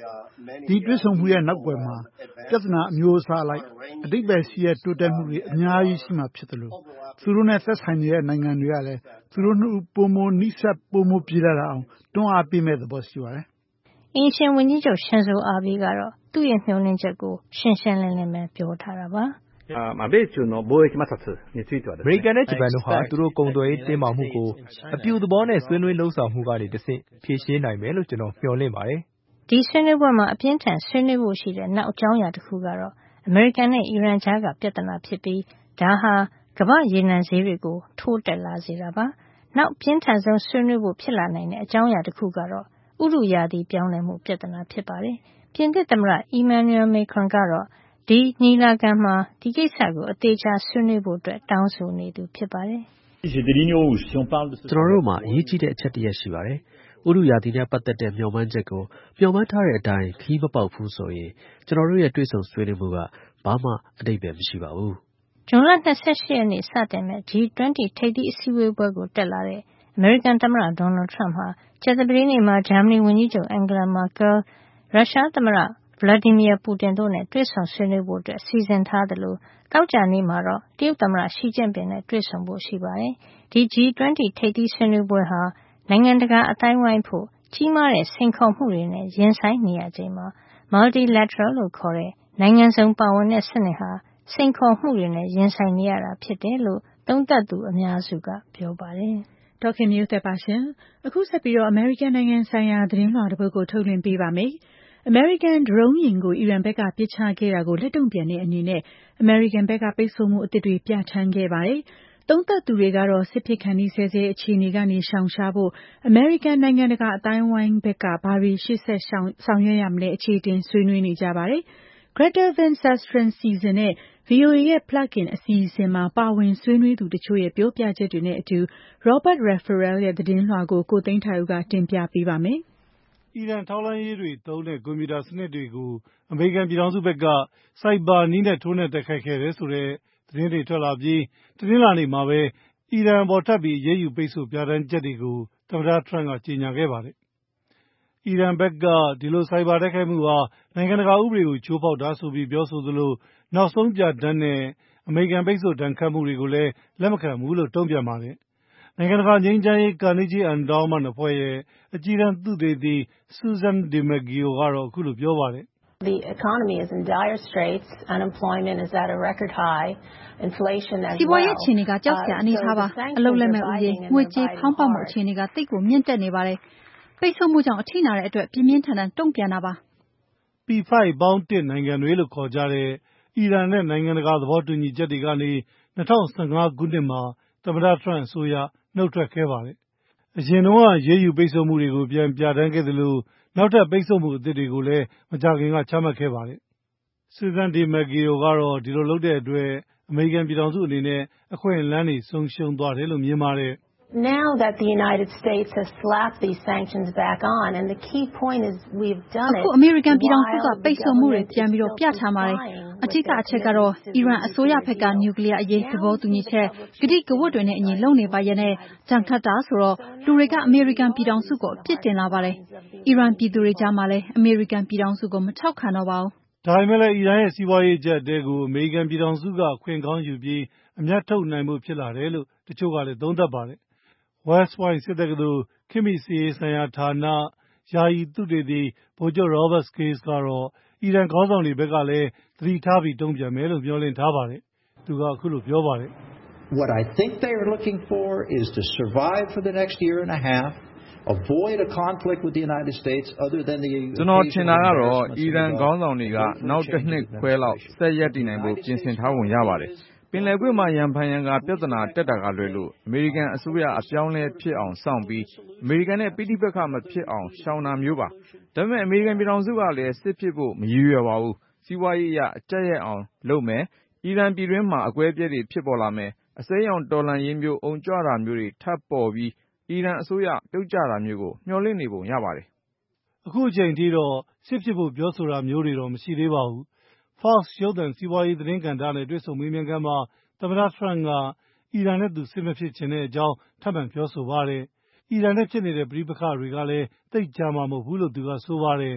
ဒီတွေ့ဆုံမှုရဲ့နောက်ွယ်မှာပြဿနာအမျိုးအစားလိုက်အတိတ်ပဲရှိတဲ့တိုးတက်မှုတွေအများကြီးရှိမှဖြစ်တယ်လို့သူတို့နဲ့သက်ဆိုင်နေတဲ့နိုင်ငံတွေကလည်းသူတို့နှစ်ဦးပုံမနိစ္စပုံမပြေလာအောင်တွန်းအားပေးမဲ့သဘောရှိပါတယ်အင်ရှင်ဝန်ကြီးချုပ်ရှင်ဇိုအာဘေးကတော့သူ့ရဲ့မျှော်လင့်ချက်ကိုရှင်းရှင်းလင်းလင်းပဲပြောထားတာပါအမေရိကန်နဲ့ဂျပန်တို့ဟာသူတို့ကုန်သွယ်ရေးတင်းမာမှုကိုအပြုသဘောနဲ့ဆွေးနွေးလှုပ်ဆောင်မှုကနေတဆင့်ဖြေရှင်းနိုင်မယ်လို့ကျွန်တော်မျှော်လင့်ပါတယ်ဒီဆွေးနွေးပွဲမှာအပြင်းထန်ဆွေးနွေးဖို့ရှိတဲ့နောက်အကြောင်းအရာတစ်ခုကတော့အမေရိကန်နဲ့အီရန်ကြားကပြဿနာဖြစ်ပြီးဒါဟာကမ္ဘာ့ရေနံဈေးတွေကိုထိုးတက်လာစေတာပါနောက်ပြင်းထန်ဆုံးဆွေးနွေးဖို့ဖြစ်လာနိုင်တဲ့အကြောင်းအရာတစ်ခုကတော့ဥတုရာသီပြောင်းလဲမှုပြဿနာဖြစ်ပါတယ်ပြင်သစ်သမ္မတအီမန်နျူရယ်မက်ခရွန်ကတော့ဒီညီလာခံမှာဒီကိစ္စကိုအသေးချာဆွေးနွေးဖို့အတွက်တောင်းဆိုနေသူဖြစ်ပါတယ်ကျွန်တော်တို့မှာအရေးကြီးတဲ့အချက်တစ်ရပ်ရှိပါတယ်ဥတုရာသီနဲ့ပတ်သက်တဲ့မျှော်မှန်းချက်ကိုမျှော်မှန်းထားတဲ့အတိုင်းခီးမပေါက်ဘူးဆိုရင်ကျွန်တော်တို့ရဲ့တွေ့ဆုံဆွေးနွေးမှုကဘာမှအဓိပ္ပာယ်မရှိပါဘူးဇွန်လ၂၈ရက်နေ့စတင်မဲ့ ဂျီ ၂၀ ထိပ်သီးအစည်းအဝေးပွဲကိုတက်လာတဲ့အမေရိကန်သမ္မတဒေါ်နယ်ထရမ့်ဟာကြာသပတေးနေ့မှာဂျာမနီဝန်ကြီးချုပ်အန်ဂလာမာကယ်ရုရှားသမ္မတဗလာဒီမီယာပူတင်တို့နဲ့တွေ့ဆုံဆွေးနွေးဖို့အတွက်စီစဉ်ထားတယ်လို့တောက်ကြနေ့မှာတော့တရုတ်သမ္မတရှီကျင့်ပင်နဲ့တွေ့ဆုံဖို့ရှိပါတယ်ဒီ ဂျီ ၂၀ ထိပ်သီးဆွေးနွေးပွဲဟာနိုင်ငံတကာအတိုင်းဝိုင်းဖို့ကြီးမားတဲ့စိန်ခေါ်မှုတွေနဲ့ရင်ဆိုင်နေရချိန်မှာ multilateral လို့ခေါ်တဲ့နိုင်ငံစုံပါဝင်တဲ့စနစ်ဟာစိန်ခေါ်မှုတွေနဲ့ရင်ဆိုင်နေရတာဖြစ်တယ်လို့သုံးသပ်သူအများစုကပြောပါတယ်ဒေါခင်မျိုးသက်ပါရှင်အခုဆက်ပြီးတော့အမေရိကန်နိုင်ငံဆိုင်ရာသတင်းလွှာတစ်ပုဒ်ကိုထုတ်လွှင့်ပေးပါမယ်အမေရိကန်ဒရုန်းယာဉ်ကိုအီရန်ဘက်ကပစ်ချခဲ့တာကိုလက်တုံ့ပြန်တဲ့အနေနဲ့အမေရိကန်ဘက်ကပိတ်ဆို့မှုအသစ်တွေပြဋ္ဌာန်းခဲ့ပါတယ်။သုံးသပ်သူတွေကတော့စစ်ဖြစ်ခါနီးဆဲဆဲအခြေအနေကနေရှောင်ရှားဖို့အမေရိကန်နိုင်ငံတကာအတိုင်းဝိုင်းဘက်ကဘာတွေရှေ့ဆက်ဆောင်ရွက်ရမလဲအခြေတင်ဆွေးနွေးနေကြပါတယ်။ Greta Van Susteren စီစဉ်တဲ့ ဗွီအိုအေ ရဲ့ Plug-in အစီအစဉ်မှာပါဝင်ဆွေးနွေးသူတချို့ရဲ့ပြောပြချက်တွေနဲ့အတူ Robert Raphael ရဲ့သတင်းလွှာကိုကိုသိန်းထိုက်ဦးကတင်ပြပေးပါမယ်။အီရန်ထောက်လှမ်းရေးတွေသုံးတဲ့ကွန်ပျူတာစနစ်တွေကိုအမေရိကန်ပြည်ထောင်စုဘက်ကစိုက်ဘာနည်းနဲ့ထိုးနှက်တိုက်ခိုက်ခဲ့တယ်ဆိုတဲ့သတင်းတွေထွက်လာပြီးတနင်္လာနေ့မှာပဲအီရန်အပေါ်ထပ်ပြီးအရေးယူပိတ်ဆို့ပြဋ္ဌာန်းချက်တွေကိုသမ္မတထရမ့်ကကြေညာခဲ့ပါတယ်။အီရန်ဘက်ကဒီလိုစိုက်ဘာတိုက်ခိုက်မှုဟာနိုင်ငံတကာဥပဒေကိုချိုးဖောက်တာဆိုပြီးပြောဆိုသလိုနောက်ဆုံးပြဋ္ဌာန်းတဲ့အမေရိကန်ပိတ်ဆို့ဒဏ်ခတ်မှုတွေကိုလည်းလက်မခံဘူးလို့တုံ့ပြန်ပါတယ်။နိုင်ငံတကာငြိမ်းချမ်းရေး Carnegie Endowment အဖွဲ့ရဲ့အကြီးတန်းသုတေသီ Susan DiMaggio ကတော့အခုလိုပြောပါတယ်။ The economy is in dire straits. Unemployment is at a record high. Inflation as well. စီးပွားရေးအခြေအနေကကြောက်စရာအနေထားပါ။အလုပ်လက်မဲ့ဥယျာဉ်ငွေကြေးဖောင်းပွမှုအခြေအနေကတိတ်ကိုမြင့်တက်နေပါတယ်။ပိတ်ဆို့မှုကြောင့်အထိနာတဲ့အတွက်ပြင်းပြင်းထန်ထန်တုံ့ပြန်တာပါ။ ပီ ၅ ပေါင်းတစ်နိုင်ငံတွေလို့ခေါ်ကြတဲ့အီရန်နဲ့နိုင်ငံတကာသဘောတူညီချက်တွေကနေ၂၀၁၅ခုနှစ်မှာသမ္မတထရမ့်အစိုးရနှုတ်ထွက်ခဲ့ပါတယ်။အရင်တုန်းကရေးယူပိတ်ဆို့မှုတွေကိုပြန်ပြဋ္ဌာန်းခဲ့သလိုနောက်ထပ်ပိတ်ဆို့မှုအသစ်တွေကိုလည်းမကြာခင်ကချမှတ်ခဲ့ပါတယ်။ Susan DiMaggio ကတော့ဒီလိုလုပ်တဲ့အတွက်အမေရိကန်ပြည်ထောင်စုအနေနဲ့အခွင့်အလမ်းတွေဆုံးရှုံးသွားတယ်လို့မြင်ပါတယ်။ Now that the United States has slapped these sanctions back on and the key point is we've done it အခုအမေရိကန်ပြည်ထောင်စုကပိတ်ဆို့မှုတွေပြန်ပြီးတော့ပြဋ္ဌာန်းပါတယ်။အထူးအချက်ကတော့အီရန်အစိုးရဘက်ကနျူကလ িয়ার အရေးသဘောတူညီချက်ဂတိကဝတ်တွေနဲ့အညီလုပ်နေပါရဲ့နဲ့ကြံခတ်တာဆိုတော့လူတွေကအမေရိကန်ပြည်ထောင်စုကိုအပြစ်တင်လာပါတယ်။အီရန်ပြည်သူတွေကြားမှာလည်းအမေရိကန်ပြည်ထောင်စုကိုမထောက်ခံတော့ပါဘူး။ဒါပေမဲ့လည်းအီရန်ရဲ့စီးပွားရေးအကျပ်အတည်းကိုအမေရိကန်ပြည်ထောင်စုကခွင့်ကောင်းယူပြီးအမြတ်ထုတ်နိုင်ဖို့ဖြစ်လာတယ်လို့တချို့ကလည်းသုံးသပ်ပါတယ်။ West Point စစ်တက္ကသိုလ်ခေတ်မီစစ်ရေးဆိုင်ရာဌာနယာယီသုတေသီဗိုလ်ချုပ် Robert Case ကတော့အီရန်ခေါင်းဆောင်တွေဘက်ကလည်းသတိထားပြီးတုံ့ပြန်မယ်လို့မျှော်လင့်ထားပါတယ်။သူကအခုလိုပြောပါတယ်။ What I think they are looking for is to survive for the next year and a half, avoid a conflict with the United States other than the ကျွန်တော်ထင်တာကတော့အီရန်ခေါင်းဆောင်တွေကနောက်တစ်နှစ်ခွဲလောက်ဆက်ရပ်တည်နိုင်ဖို့ပြင်ဆင်ထားပုံရပါတယ်။ပင်လယ်ကွေ့မှာရန်ဖန်ရန်ကပြဿနာတက်တာကလွဲလို့အမေရိကန်အစိုးရအပြောင်းလဲဖြစ်အောင်စောင့်ပြီးအမေရိကန်နဲ့ပိဋိပက္ခမဖြစ်အောင်ရှောင်တာမျိုးပါ။ဒါပေမဲ့အမေရိကန်ပြည်ထောင်စုကလည်းစစ်ဖြစ်ဖို့မရည်ရွယ်ပါဘူး။စီးပွားရေးအရအကျပ်ရိုက်အောင်လုပ်မယ်။အီရန်ပြည်တွင်းမှာအကွဲအပြဲတွေဖြစ်ပေါ်လာမယ်။အစိမ်းရောင်တော်လှန်ရေးမျိုးအုံကြွတာမျိုးတွေထပ်ပေါ်ပြီးအီရန်အစိုးရပြုတ်ကျတာမျိုးကိုမျှော်လင့်နေပုံရပါတယ်။အခုအချိန်ထိတော့စစ်ဖြစ်ဖို့ပြောဆိုတာမျိုးတွေတော့မရှိသေးပါဘူး။ Fox ရုပ်သံစီးပွားရေးသတင်းကဏ္ဍနဲ့တွေ့ဆုံမေးမြန်းခန်းမှာသမ္မတထရမ့်ကအီရန်နဲ့သူစစ်မဖြစ်ချင်တဲ့အကြောင်းထပ်မံပြောဆိုပါတယ်။အီရန်နဲ့ဖြစ်နေတဲ့ပဋိပက္ခတွေကလည်းသိပ်ကြာမှာမဟုတ်ဘူးလို့သူကဆိုပါတယ်။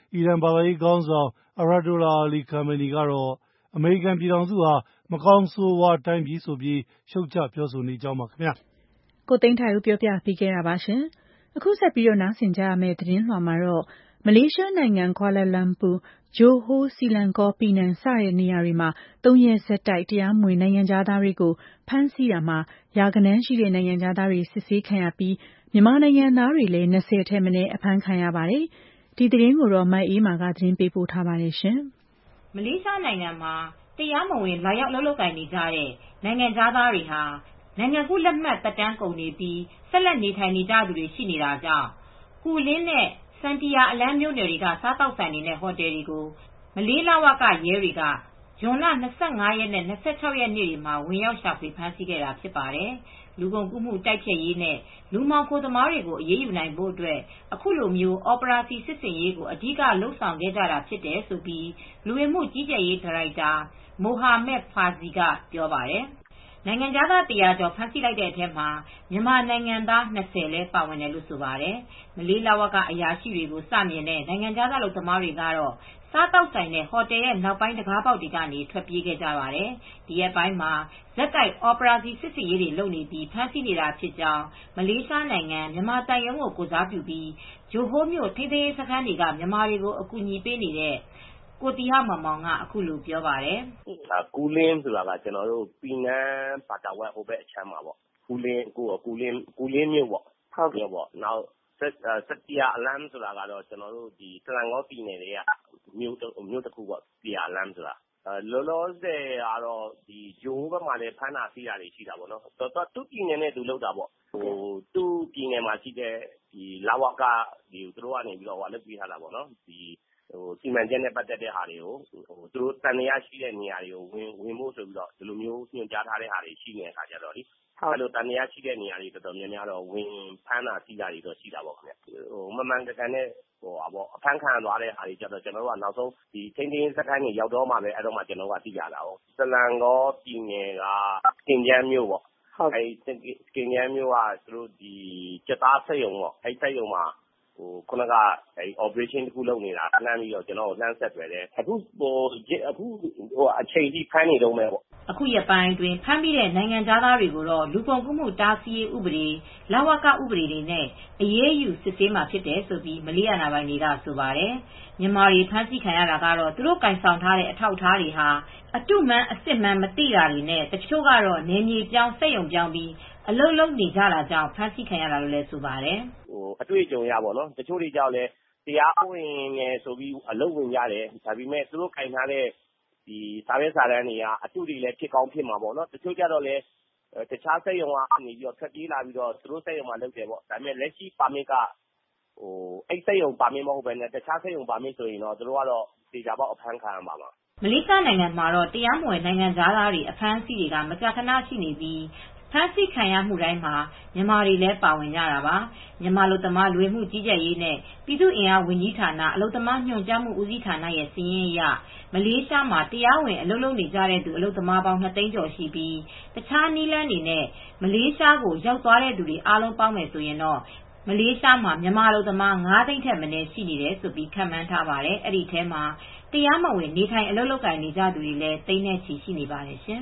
အီရန်ဘာသာရေးခေါင်းဆောင် Ayatollah Ali Khamenei ကတော့အမေရိကန်ပြည်ထောင်စုဟာမကောင်းဆိုးဝါးတိုင်းပြည်ဆိုပြီးရှုတ်ချပြောဆိုနေကြောင်းပါခင်ဗျာ။ကိုသိန်းထိုင်ဦးပြောပြပေးခဲ့တာပါရှင်။အခုဆက်ပြီးတော့နားဆင်ကြရမယ့်သတင်းလွှာမှာတော့မလေးရှားနိုင်ငံကွာလာလမ်ပူ၊ဂျိုဟိုး၊စီလန်ကော၊ပီနန်စတဲ့နေရာတွေမှာသုံးရက်ဆက်တိုက်တရားမဝင်နိုင်ငံခြားသားတွေကိုဖမ်းဆီးတာမှာရာဂဏန်းရှိတဲ့နိုင်ငံခြားသားတွေစစ်ဆေးခံရပြီးမြန်မာနိုင်ငံသားတွေလည်း၂၀ထက်မနည်းအဖမ်းခံရပါတယ်။ဒီသတင်းကိုတော့မအေးမာကသတင်းပေးပို့ထားပါတယ်ရှင်။မလေးရှားနိုင်ငံမှာတရားမဝင်လာရောက်အလုပ်လုပ်ကိုင်နေကြတဲ့နိုင်ငံခြားသားတွေဟာနိုင်ငံကူးလက်မှတ်သက်တမ်းကုန်နေပြီးဆက်လက်နေထိုင်နေကြသူတွေရှိနေတာကြောင့်ကူလင်းနဲ့စန်တီယာအလန်းမြို့နယ်တွေကစားတောက်ဆိုင်တွေနဲ့ဟိုတယ်တွေကိုမလေးလဝကရဲတွေကဇွန်လ၂၅ရက်နဲ့၂၆ရက်နေ့တွေမှာဝင်ရောက်ရှာဖွေဖမ်းဆီးခဲ့တာဖြစ်ပါတယ်။လူကုန်ကူးမှုတိုက်ဖျက်ရေးနဲ့လူမှောင်ခိုသမားတွေကိုအရေးယူနိုင်ဖို့အတွက်အခုလိုမျိုးအော်ပရာစီစစ်စင်ရေးကိုအဓိကလှုပ်ဆောင်ခဲ့ကြတာဖြစ်တယ်ဆိုပြီးလူဝင်မှုကြီးကြပ်ရေးဒါရိုက်တာမိုဟာမက်ဖာဇီကပြောပါတယ်။နိုင်ငံခြားသားတရာကျော်ဖမ်းဆီးလိုက်တဲ့အထဲမှာမြန်မာနိုင်ငံသား၂၀လည်းပါဝင်တယ်လို့ဆိုပါတယ်။မလေးလဝကအရာရှိတွေကိုစမြင်တဲ့နိုင်ငံခြားသားလူသမားတွေကတော့စားတောက်ဆိုင်နဲ့ဟိုတယ်ရဲ့နောက်ပိုင်းတကားပေါက်တွေကနေထွက်ပြေးခဲ့ကြပါတယ်။ဒီရက်ပိုင်းမှာဇက်တိုက်အော်ပရာစီစစ်စင်ရေးတွေလုပ်နေပြီးဖမ်းဆီးနေတာဖြစ်ကြောင်းမလေးရှားနိုင်ငံမြန်မာတန်ယုံကိုကိုစားပြုပြီးဂျိုဟိုးမြို့ထိန်းသိမ်းရေးစခန်းတွေကမြန်မာတွေကိုအကူအညီပေးနေတဲ့ကိုတီဟမောင်မောင်ကအခုလိုပြောပါတယ်။ကူလင်းဆိုတာကကျနော်တို့ပီနန်ဘာတာဝက်ဟိုဘက်အချမ်းမှာပေါ့။ကူလင်းကိုကူလင်းကူလင်းမြို့ပေါ့။ဟုတ်ကဲ့ပေါ့။နောက်စက်တီယာအလမ်ဆိုတာကတော့ကျနော်တို့ဒီစလန်ကောပြည်နယ်တွေကမြို့မြို့တစ်ခုပေါ့။တီယာအလမ်ဆိုတာလောလောဆယ်ကတော့ဒီဂျိုးဘက်မှာလည်းဖမ်းတာဆီးတာတွေရှိတာပေါ့နော်။တော်သူပြည်နယ်နဲ့သူလောက်တာပေါ့။ဟိုသူ့ပြည်နယ်မှာရှိတဲ့ဒီလဝကဒီသူတို့ကနေပြီးတော့ဟိုလုပ်ပေးထားတာပေါ့နော်။ဒီဟိုစီမံချက်နဲ့ပတ်သက်တဲ့ဟာတွေကိုဟိုသူတို့တန်ရရှိတဲ့နေရာတွေကိုဝင်ဝင်ဖို့ဆိုပြီးတော့ဒီလိုမျိုးညွှန်ကြားထားတဲ့ဟာတွေရှိနေတဲ့အခါကျတော့လေအဲလိုတန်ရရှိတဲ့နေရာတွေတော်တော်များများတော့ဝင်ဖမ်းတာစီးတာတွေတော့ရှိတာပေါ့ခင်ဗျဟိုမမှန်ကန်တဲ့ဟိုပါပေါ့အဖမ်းခံသွားတဲ့ဟာတွေကျတော့ကျွန်တော်တို့ကနောက်ဆုံးဒီချင်းချင်းစကန်ကြီးရောက်တော့မှပဲအဲ့တော့မှကျွန်တော်ကသိရတာဟုတ်စလန်ကောပြည်နယ်ကကင်ဂျန်မြို့ပေါ့အဲကင်ဂျန်မြို့ကသူတို့ဒီစက်သားစက်ရုံပေါ့အဲစက်ရုံမှာဟိုခုနကအဲ operation တခုလုပ်နေတာလှမ်းပြီးတော့ကျွန်တော်လှမ်းဆက်တွေ့တယ်အခုဟိုအခုဟိုအချိန်ကြီးဖမ်းနေတော့မယ်ပေါ့အခုရပိုင်းတွင်ဖမ်းပြီးတဲ့နိုင်ငံသားတွေကိုတော့လူကုန်ကူးမှုတားဆီးရေးဥပဒေလဝကဥပဒေတွေနဲ့အရေးယူစစ်ဆေးမှာဖြစ်တယ်ဆိုပြီးမလေးအာဏာပိုင်တွေကဆိုပါတယ်မြန်မာတွေဖမ်းဆီးခံရတာကတော့သူတို့ကင်ဆောင်ထားတဲ့အထောက်အထားတွေဟာအတုမှန်အစစ်မှန်မသိတာတွေနဲ့တချို့ကတော့နေမြေပြောင်းစက်ရုံပြောင်းပြီးအလုံးလုံးနေကြတာကြောင့်ဖမ်းဆီးခံရတာလို့လည်းဆိုပါတယ်ဟိုအတွေ့အကြုံရပါတော့တချို့တွေကြောက်လဲတရားဝင်နေဆိုပြီးအလုံးဝင်ရတယ်ဒါပေမဲ့သူတို့ကင်ထားတဲ့ဒီစာရေးစာတန်းတွေကအတုတွေလည်းဖြစ်ကောင်းဖြစ်မှာပေါ့နော်တချို့ကြတော့လေတခြားစက်ရုံကနေပြီးတော့ထွက်ပြေးလာပြီးတော့သူတို့စက်ရုံမှာလုပ်တယ်ပေါ့ဒါပေမဲ့လက်ရှိပါမစ်ကဟိုအဲ့စက်ရုံပါမစ်မဟုတ်ဘဲနဲ့တခြားစက်ရုံပါမစ်ဆိုရင်တော့သူတို့ကတော့ဒေတာပေါက်အဖမ်းခံရမှာပါမလေးရှားနိုင်ငံမှာတော့တရားမဝင်နိုင်ငံသားတွေအဖမ်းအဆီးတွေကမကြာခဏရှိနေပြီးဖမ်းဆီးခံရမှုတိုင်းမှာမြန်မာတွေလည်းပါဝင်ကြတာပါမြန်မာလူသမားလူဝင်မှုကြီးကြပ်ရေးနဲ့ပြည်သူ့အင်အားဝန်ကြီးဌာနအလုပ်သမားညွှန်ကြားမှုဦးစီးဌာနရဲ့စီးရင်အရမလေးရှားမှာတရားဝင်အလုပ်လုပ်နေကြတဲ့သူအလုပ်သမားပေါင်းနှစ်သိန်းကျော်ရှိပြီးတခြားနည်းလမ်းတွေနဲ့မလေးရှားကိုရောက်သွားတဲ့သူတွေအားလုံးပေါင်းမယ်ဆိုရင်တော့မလေးရှားမှာမြန်မာအလုပ်သမား၅သိန်းထက်မနည်းရှိနေတယ်ဆိုပြီးခန့်မှန်းထားပါတယ်အဲ့ဒီထဲမှာတရားမဝင်နေထိုင်အလုပ်လုပ်ကိုင်နေကြသူတွေလည်းသိန်းနဲ့ချီရှိနေပါတယ်ရှင်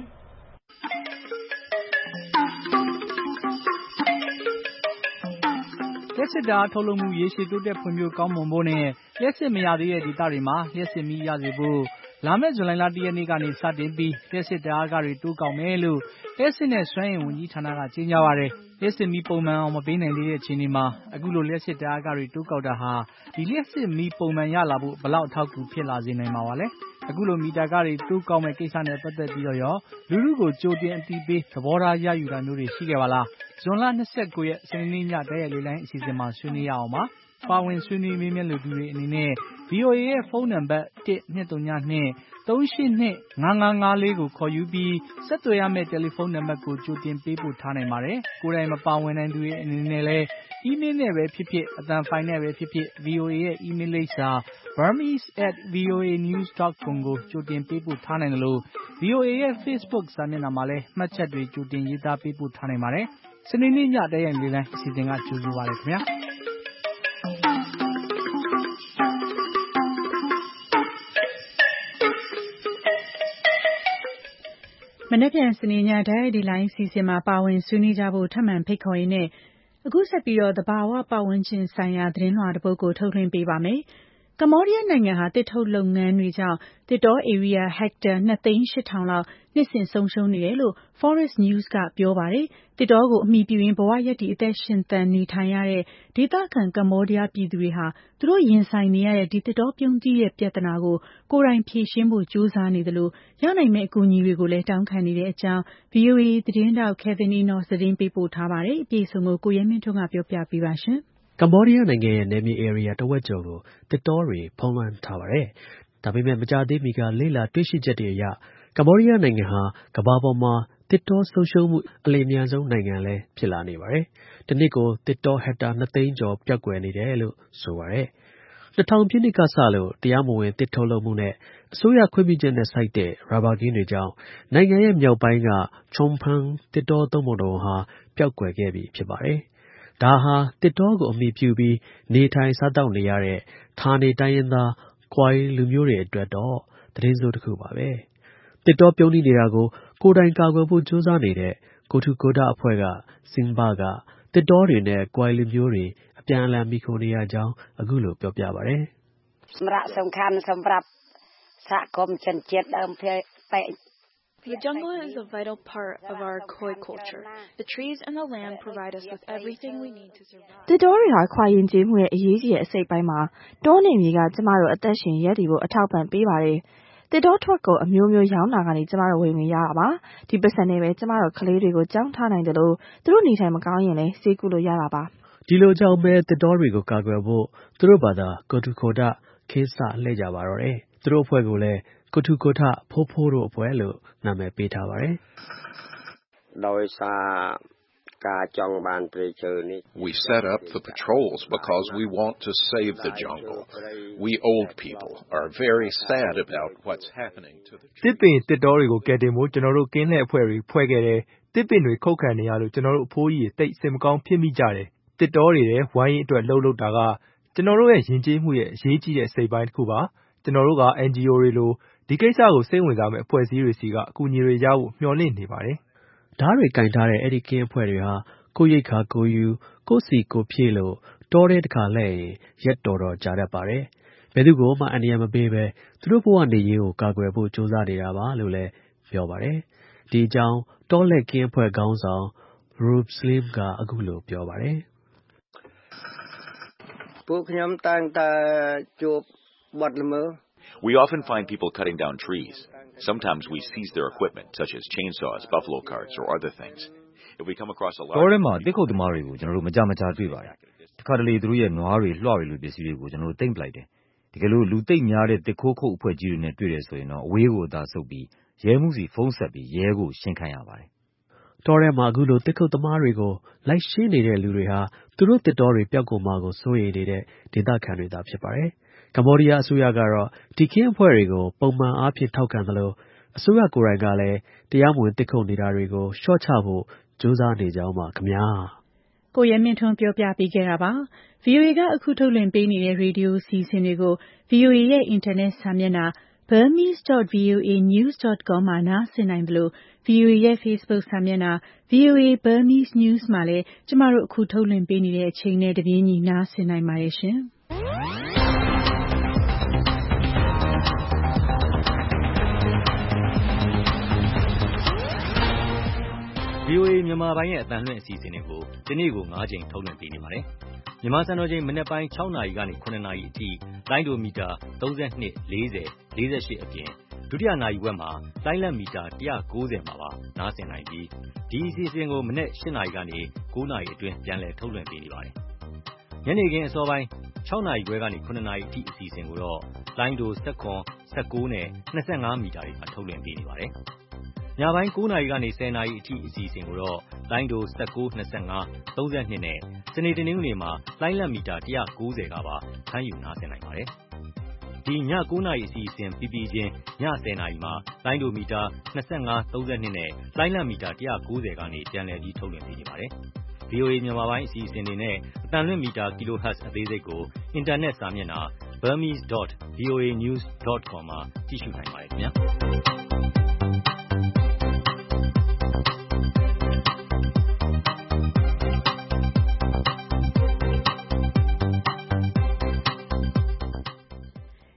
လျှပ်စစ်ဓာတ်ထုတ်လုပ်မှုရေရှည်တိုးတက်ဖွံ့ဖြိုးကောင်းမွန်ဖို့နဲ့လျှပ်စစ်မရသေးတဲ့ဒေသတွေမှာလျှပ်စစ်မီးရစေဖို့လာမယ့်ဇူလိုင်လတရက်နေ့ကနေစတင်ပြီးလျှပ်စစ်ဓာတ်အားတွေတိုးကောက်မယ်လို့လျှပ်စစ်နဲ့စွမ်းအင်ဝန်ကြီးဌာနကကြေညာပါတယ်လျှပ်စစ်မီးပုံမှန်အောင်မပေးနိုင်သေးတဲ့အခြေအနေမှာအခုလိုလျှပ်စစ်ဓာတ်အားတွေတိုးကောက်တာဟာဒီလျှပ်စစ်မီးပုံမှန်ရလာဖို့ဘယ်လောက်အထောက်အကူဖြစ်လာစေနိုင်မှာပါလဲအခုလိုမီတာကားတွေတိုးကောက်မဲ့ကိစ္စနဲ့ပတ်သက်ပြီးတော့ရောလူလူကိုကြိုတင်အသိပေးသဘောထားရယူတာမျိုးတွေရှိခဲ့ပါလားဇွန်လ၂၉ရက်စနေနေ့ညတိုက်ရိုက်လေးလိုင်းအစီအစဉ်မှာဆွေးနွေးရအောင်ပါပါဝင်ဆွေးနွေးမေးမြန်းလူသူတွေအနေနဲ့ ဗွီအိုအေ ရဲ့ဖုန်းနံပါတ်၁ ၂၀၂ ၃၈၂ ၅၅၅၄ကိုခေါ်ယူပြီးဆက်သွယ်ရမယ့်တယ်လီဖုန်းနံပါတ်ကိုကြိုတင်ပေးပို့ထားနိုင်ပါတယ်ကိုယ်တိုင်မပါဝင်နိုင်သူတွေအနေနဲ့လည်းအီးမေးလ်နဲ့ပဲဖြစ်ဖြစ်အသံဖိုင်နဲ့ပဲဖြစ်ဖြစ် ဗွီအိုအေ ရဲ့အီးမေးလ်လိပ်စာ burmese at voa news dot com ကိုကြိုတင်ပေးပို့ထားနိုင်တယ်လို့ ဗွီအိုအေ ရဲ့ Facebook စာမျက်နှာမှာလည်းမှတ်ချက်တွေကြိုတင်ရေးသားပေးပို့ထားနိုင်ပါတယ်စနေနေ့ညတိုက်ရိုက်လေးလိုင်းအစီအစဉ်ကကြိုဆိုပါရခင်ဗျာနက်ဖြန်စနေညဓာတ်ရိုက်ဒီလိုင်းအစီအစဉ်မှာပါဝင်ဆွေးနွေးကြဖို့ထပ်မံဖိတ်ခေါ်ရင်းနဲ့အခုဆက်ပြီးသဘာဝပတ်ဝန်းကျင်ဆိုင်ရာသတင်းလွှာတစ်ပုဒ်ကိုထုတ်လွှင့်ပေးပါမယ်။ကမ္ဘောဒီးယားနိုင်ငံဟာသစ်ထုတ်လုပ်ငန်းတွေကြောင့်သစ်တောဧရိယာဟက်တာနှစ်သိန်းရှစ်ထောင်လောက်နှစ်စဉ်ဆုံးရှုံးနေတယ်လို့ Forest News ကပြောပါတယ်။သစ်တောကိုအမှီပြုရင်းဘဝရပ်တည်အသက်ရှင်သန်နေထိုင်ရတဲ့ဒေသခံကမ္ဘောဒီးယားပြည်သူတွေဟာသူတို့ရင်ဆိုင်နေရတဲ့ဒီသစ်တောပြုန်းတီးတဲ့ပြဿနာကိုကိုယ်တိုင်ဖြေရှင်းဖို့ကြိုးစားနေသလိုရနိုင်မယ့်အကူအညီတွေကိုလည်းတောင်းခံနေတဲ့အကြောင်း ဗွီအိုအေ သတင်းထောက် Kevin Enos သတင်းပေးပို့ထားပါတယ်။အပြည့်အစုံကိုကိုရဲမင်းထွန်းကပြောပြပေးပါရှင်။ကမ္ဘောဒီးယားနိုင်ငံရဲ့နယ်မြေဧရိယာတဝက်ကျော်ကိုသစ်တောတွေဖုံးလွှမ်းထားပါတယ်။ဒါပေမဲ့မကြာသေးမီကလေ့လာတွေ့ရှိချက်တွေအရကမ္ဘောဒီးယားနိုင်ငံဟာကမ္ဘာပေါ်မှာသစ်တောဆုံးရှုံးမှုအလျင်မြန်ဆုံးနိုင်ငံလည်းဖြစ်လာနေပါတယ်။တစ်နှစ်ကိုသစ်တောဟက်တာနှစ်သိန်းကျော်ပျောက်ကွယ်နေတယ်လို့ဆိုပါတယ်။နှစ်ထောင်ပြည့်နှစ်ကစလို့တရားမဝင်သစ်ထုတ်လုပ်မှုနဲ့အစိုးရခွင့်ပြုချက်နဲ့စိုက်တဲ့ရာဘာကင်းတွေကြောင့်နိုင်ငံရဲ့မြောက်ပိုင်းက Chumphang သစ်တောသုံးပုံတော်ဟာပျောက်ကွယ်ခဲ့ပြီဖြစ်ပါတယ်။ဒါဟာသစ်တောကိုအမိပြုပြီးနေထိုင်စားသောက်နေရတဲ့ဌာနေတိုင်းရင်းသား Khoi လူမျိုးတွေအတွက်တော့သတင်းဆိုးတစ်ခုပါပဲ။သစ်တောပြုန်းတီးနေတာကိုကိုယ်တိုင်ကာကွယ်ဖို့ကြိုးစားနေတဲ့ Kotu Koda အဖွဲ့က Singba ကသစ်တောတွေနဲ့ Khoi လူမျိုးတွေအပြန်အလှန်မိခိုနေရကြောင်းအခုလိုပြောပြပါတယ်။សម្រាប់សំខាន់សម្រាប់សហគមន៍ជនជាតិដើមភាគតិច The jungle is a vital part of our Khoi culture. The trees and the land provide us with everything we need to survive. သစ်တောတွေဟာခွာရင်ကျေးမှုရဲ့အရေးကြီးတဲ့အစိတ်ပိုင်းမှာတောနေမြေကကျမတို့အသက်ရှင်ရပ်တည်ဖို့အထောက်ပံ့ပေးပါတယ်။သစ်တောထွက်ကိုအမျိုးမျိုးရောင်းတာကနေကျမတို့ဝင်ဝင်ရတာပါ။ဒီပတ်စံနဲ့ပဲကျမတို့ကလေးတွေကိုကြောင်းထားနိုင်တယ်လို့သူတို့နေထိုင်မကောင်းရင်လည်းစေးကူလို့ရတာပါ။ဒီလိုကြောင့်ပဲသစ်တောတွေကိုကာကွယ်ဖို့သူတို့ဘာသာ Kotu Koda ခေတ်စလှည့်ကြပါတော့တယ်။သူတို့အဖွဲ့ကိုလည်းKotu Koda ဖိုးဖိုးတို့အဖွဲ့လို့နာမည်ပေးထားပါတယ်။ដោយសារការចង់បានព្រៃឈើនេះ We set up the patrols because we want to save the jungle. We old people are very sad about what's happening to the jungle. တစ်ပင်တစ်တောတွေကိုကယ်တင်ဖို့ကျွန်တော်တို့ကင်းလှည့်အဖွဲ့တွေဖွဲ့ခဲ့တယ်။တစ်ပင်တွေခုတ်ခံနေရလို့ကျွန်တော်တို့အဖိုးကြီးတိတ်စိတ်မကောင်းဖြစ်မိကြတယ်။တစ်တောတွေရဲ့ဝိုင်းအတွက်လှုပ်လှုပ်တာကကျွန်တော်တို့ရဲ့ယဉ်ကျေးမှုရဲ့အရေးကြီးတဲ့စိတ်ပိုင်းတစ်ခုပါ။ကျွန်တော်တို့က N G O တွေလိုဒီကိစ္စကိုစိတ်ဝင်စားမဲ့အဖွဲ့အစည်းတွေစီကအကူအညီတွေရဖို့မျှော်လင့်နေပါတယ်။ဓာတ်တွေကင်ထားတဲ့အဲ့ဒီကင်းအဖွဲ့တွေဟာကိုရိတ်ခါကိုယူကိုစီကိုဖြည့်လို့တောထဲတစ်ခါလှည့်ရင်ရက်တော်တော်ကြာတတ်ပါတယ်။ဘယ်သူကိုမှအန္တရာယ်မပေးဘဲသူတို့ဘဝနေရေးကိုကာကွယ်ဖို့ကြိုးစားနေတာပါလို့လည်းပြောပါတယ်။ဒီအကြောင်းတောလက်ကင်းအဖွဲ့ခေါင်းဆောင် Rube Slim ကအခုလိုပြောပါတယ်။ពួកខ្ញុំតែងតែជួបបាត់ល្មើ We often find people cutting down trees. Sometimes we seize their equipment, such as chainsaws, buffalo carts, or other things. If we come across a large... တောထဲမှာတစ်ခုတ်သမားတွေကိုကျွန်တော်တို့မကြမကြာတွေ့ပါတယ်။တစ်ခါတလေသူတို့ရဲ့နွားတွေလွှတွေလိုပစ္စည်းတွေကိုကျွန်တော်တို့သိမ့်ပလိုက်တယ်။တကယ်လို့လူသိမ့်များတဲ့တစ်ခိုးခုတ်အဖွဲ့ကြီးတွေနဲ့တွေ့တယ်ဆိုရင်တော့အဝေးကိုသာဆုပ်ပြီးရဲမှုစီဖုံးဆက်ပြီးရဲကိုရှင်းခိုင်းရပါတယ်။တောထဲမှာအခုလိုတစ်ခုတ်သမားတွေကိုလိုက်ရှင်းနေတဲ့လူတွေဟာသူတို့တစ်တောတွေပျောက်ကုန်မှာကိုစိုးရိမ်နေတဲ့ဒေသခံတွေသာဖြစ်ပါတယ်။ကမ္ဘောဒီးယားအစိုးရကတော့ဒီကင်းအဖွဲ့တွေကိုပုံမှန်အားဖြင့်ထောက်ခံသလိုအစိုးရကိုယ်တိုင်ကလည်းတရားမဝင်တစ်ခုတ်နေတာတွေကိုရှော့ချဖို့ကြိုးစားနေကြောင်းပါခင်ဗျာ။ကိုရဲမင်းထွန်းပြောပြပေးခဲ့တာပါ။ ဗွီအိုအေကအခုထုတ်လွှင့်ပေးနေတဲ့ရေဒီယိုအစီအစဉ်တွေကို ဗွီအိုအေရဲ့အင်တာနက်စာမျက်နှာ burmese dot voa news dot com မှာနားဆင်နိုင်သလို ဗွီအိုအေရဲ့ Facebook စာမျက်နှာ ဗွီအိုအေ Burmese News မှာလည်းကျမတို့အခုထုတ်လွှင့်ပေးနေတဲ့အချိန်နဲ့တပြေးညီနားဆင်နိုင်ပါတယ်ရှင်။ဗွီအိုအေမြန်မာပိုင်းရဲ့အသံလွှင့်အစီအစဉ်တွေကိုဒီနေ့ကို၅ချိန်ထုတ်လွှင့်ပေးနေပါတယ်။မြန်မာစံတော်ချိန်မနက်ပိုင်း၆နာရီကနေ၇နာရီအထိလိုင်းဒိုမီတာသုံး၂ ၄၀ ၄၈အပြင်ဒုတိယနာရီဝက်မှာလိုင်းလက်မီတာ၁၉၀မှာပါနားဆင်နိုင်ပြီးဒီအစီအစဉ်ကိုမနက်၈နာရီကနေ၉နာရီအတွင်းပြန်လည်ထုတ်လွှင့်ပေးနေပါတယ်။ညနေခင်းအစောပိုင်း၆နာရီခွဲကနေ၇နာရီအထိအစီအစဉ်ကိုတော့လိုင်းဒို၁၇ ၁၉နဲ့၂၅မီတာတွေမှာထုတ်လွှင့်ပေးနေပါတယ်။ညပိုင်း၉နာရီကနေ၁၀နာရီအထိအစီအစဉ်ကိုတော့လိုင်းဒို၁၉ ၂၅ ၃၂နဲ့စနေတနင်္ဂနွေမှာလိုင်းလက်မီတာ၁၉၀ကပါဖမ်းယူနားဆင်နိုင်ပါတယ်။ဒီည၉နာရီအစီအစဉ်ပြီးပြီးချင်းည၁၀နာရီမှာလိုင်းဒိုမီတာ၂၅ ၃၂နဲ့လိုင်းလက်မီတာ၁၉၀ကနေပြန်လည်ပြီးထုတ်လွှင့်ပေးနေပါတယ်။ ဗွီအိုအေမြန်မာပိုင်းအစီအစဉ်တွေနဲ့အသံလွှင့်မီတာ kilohertz အသေးစိတ်ကိုအင်တာနက်စာမျက်နှာ burmese dot voa news dot com မှာကြည့်ရှုနိုင်ပါတယ်ခင်ဗျာ။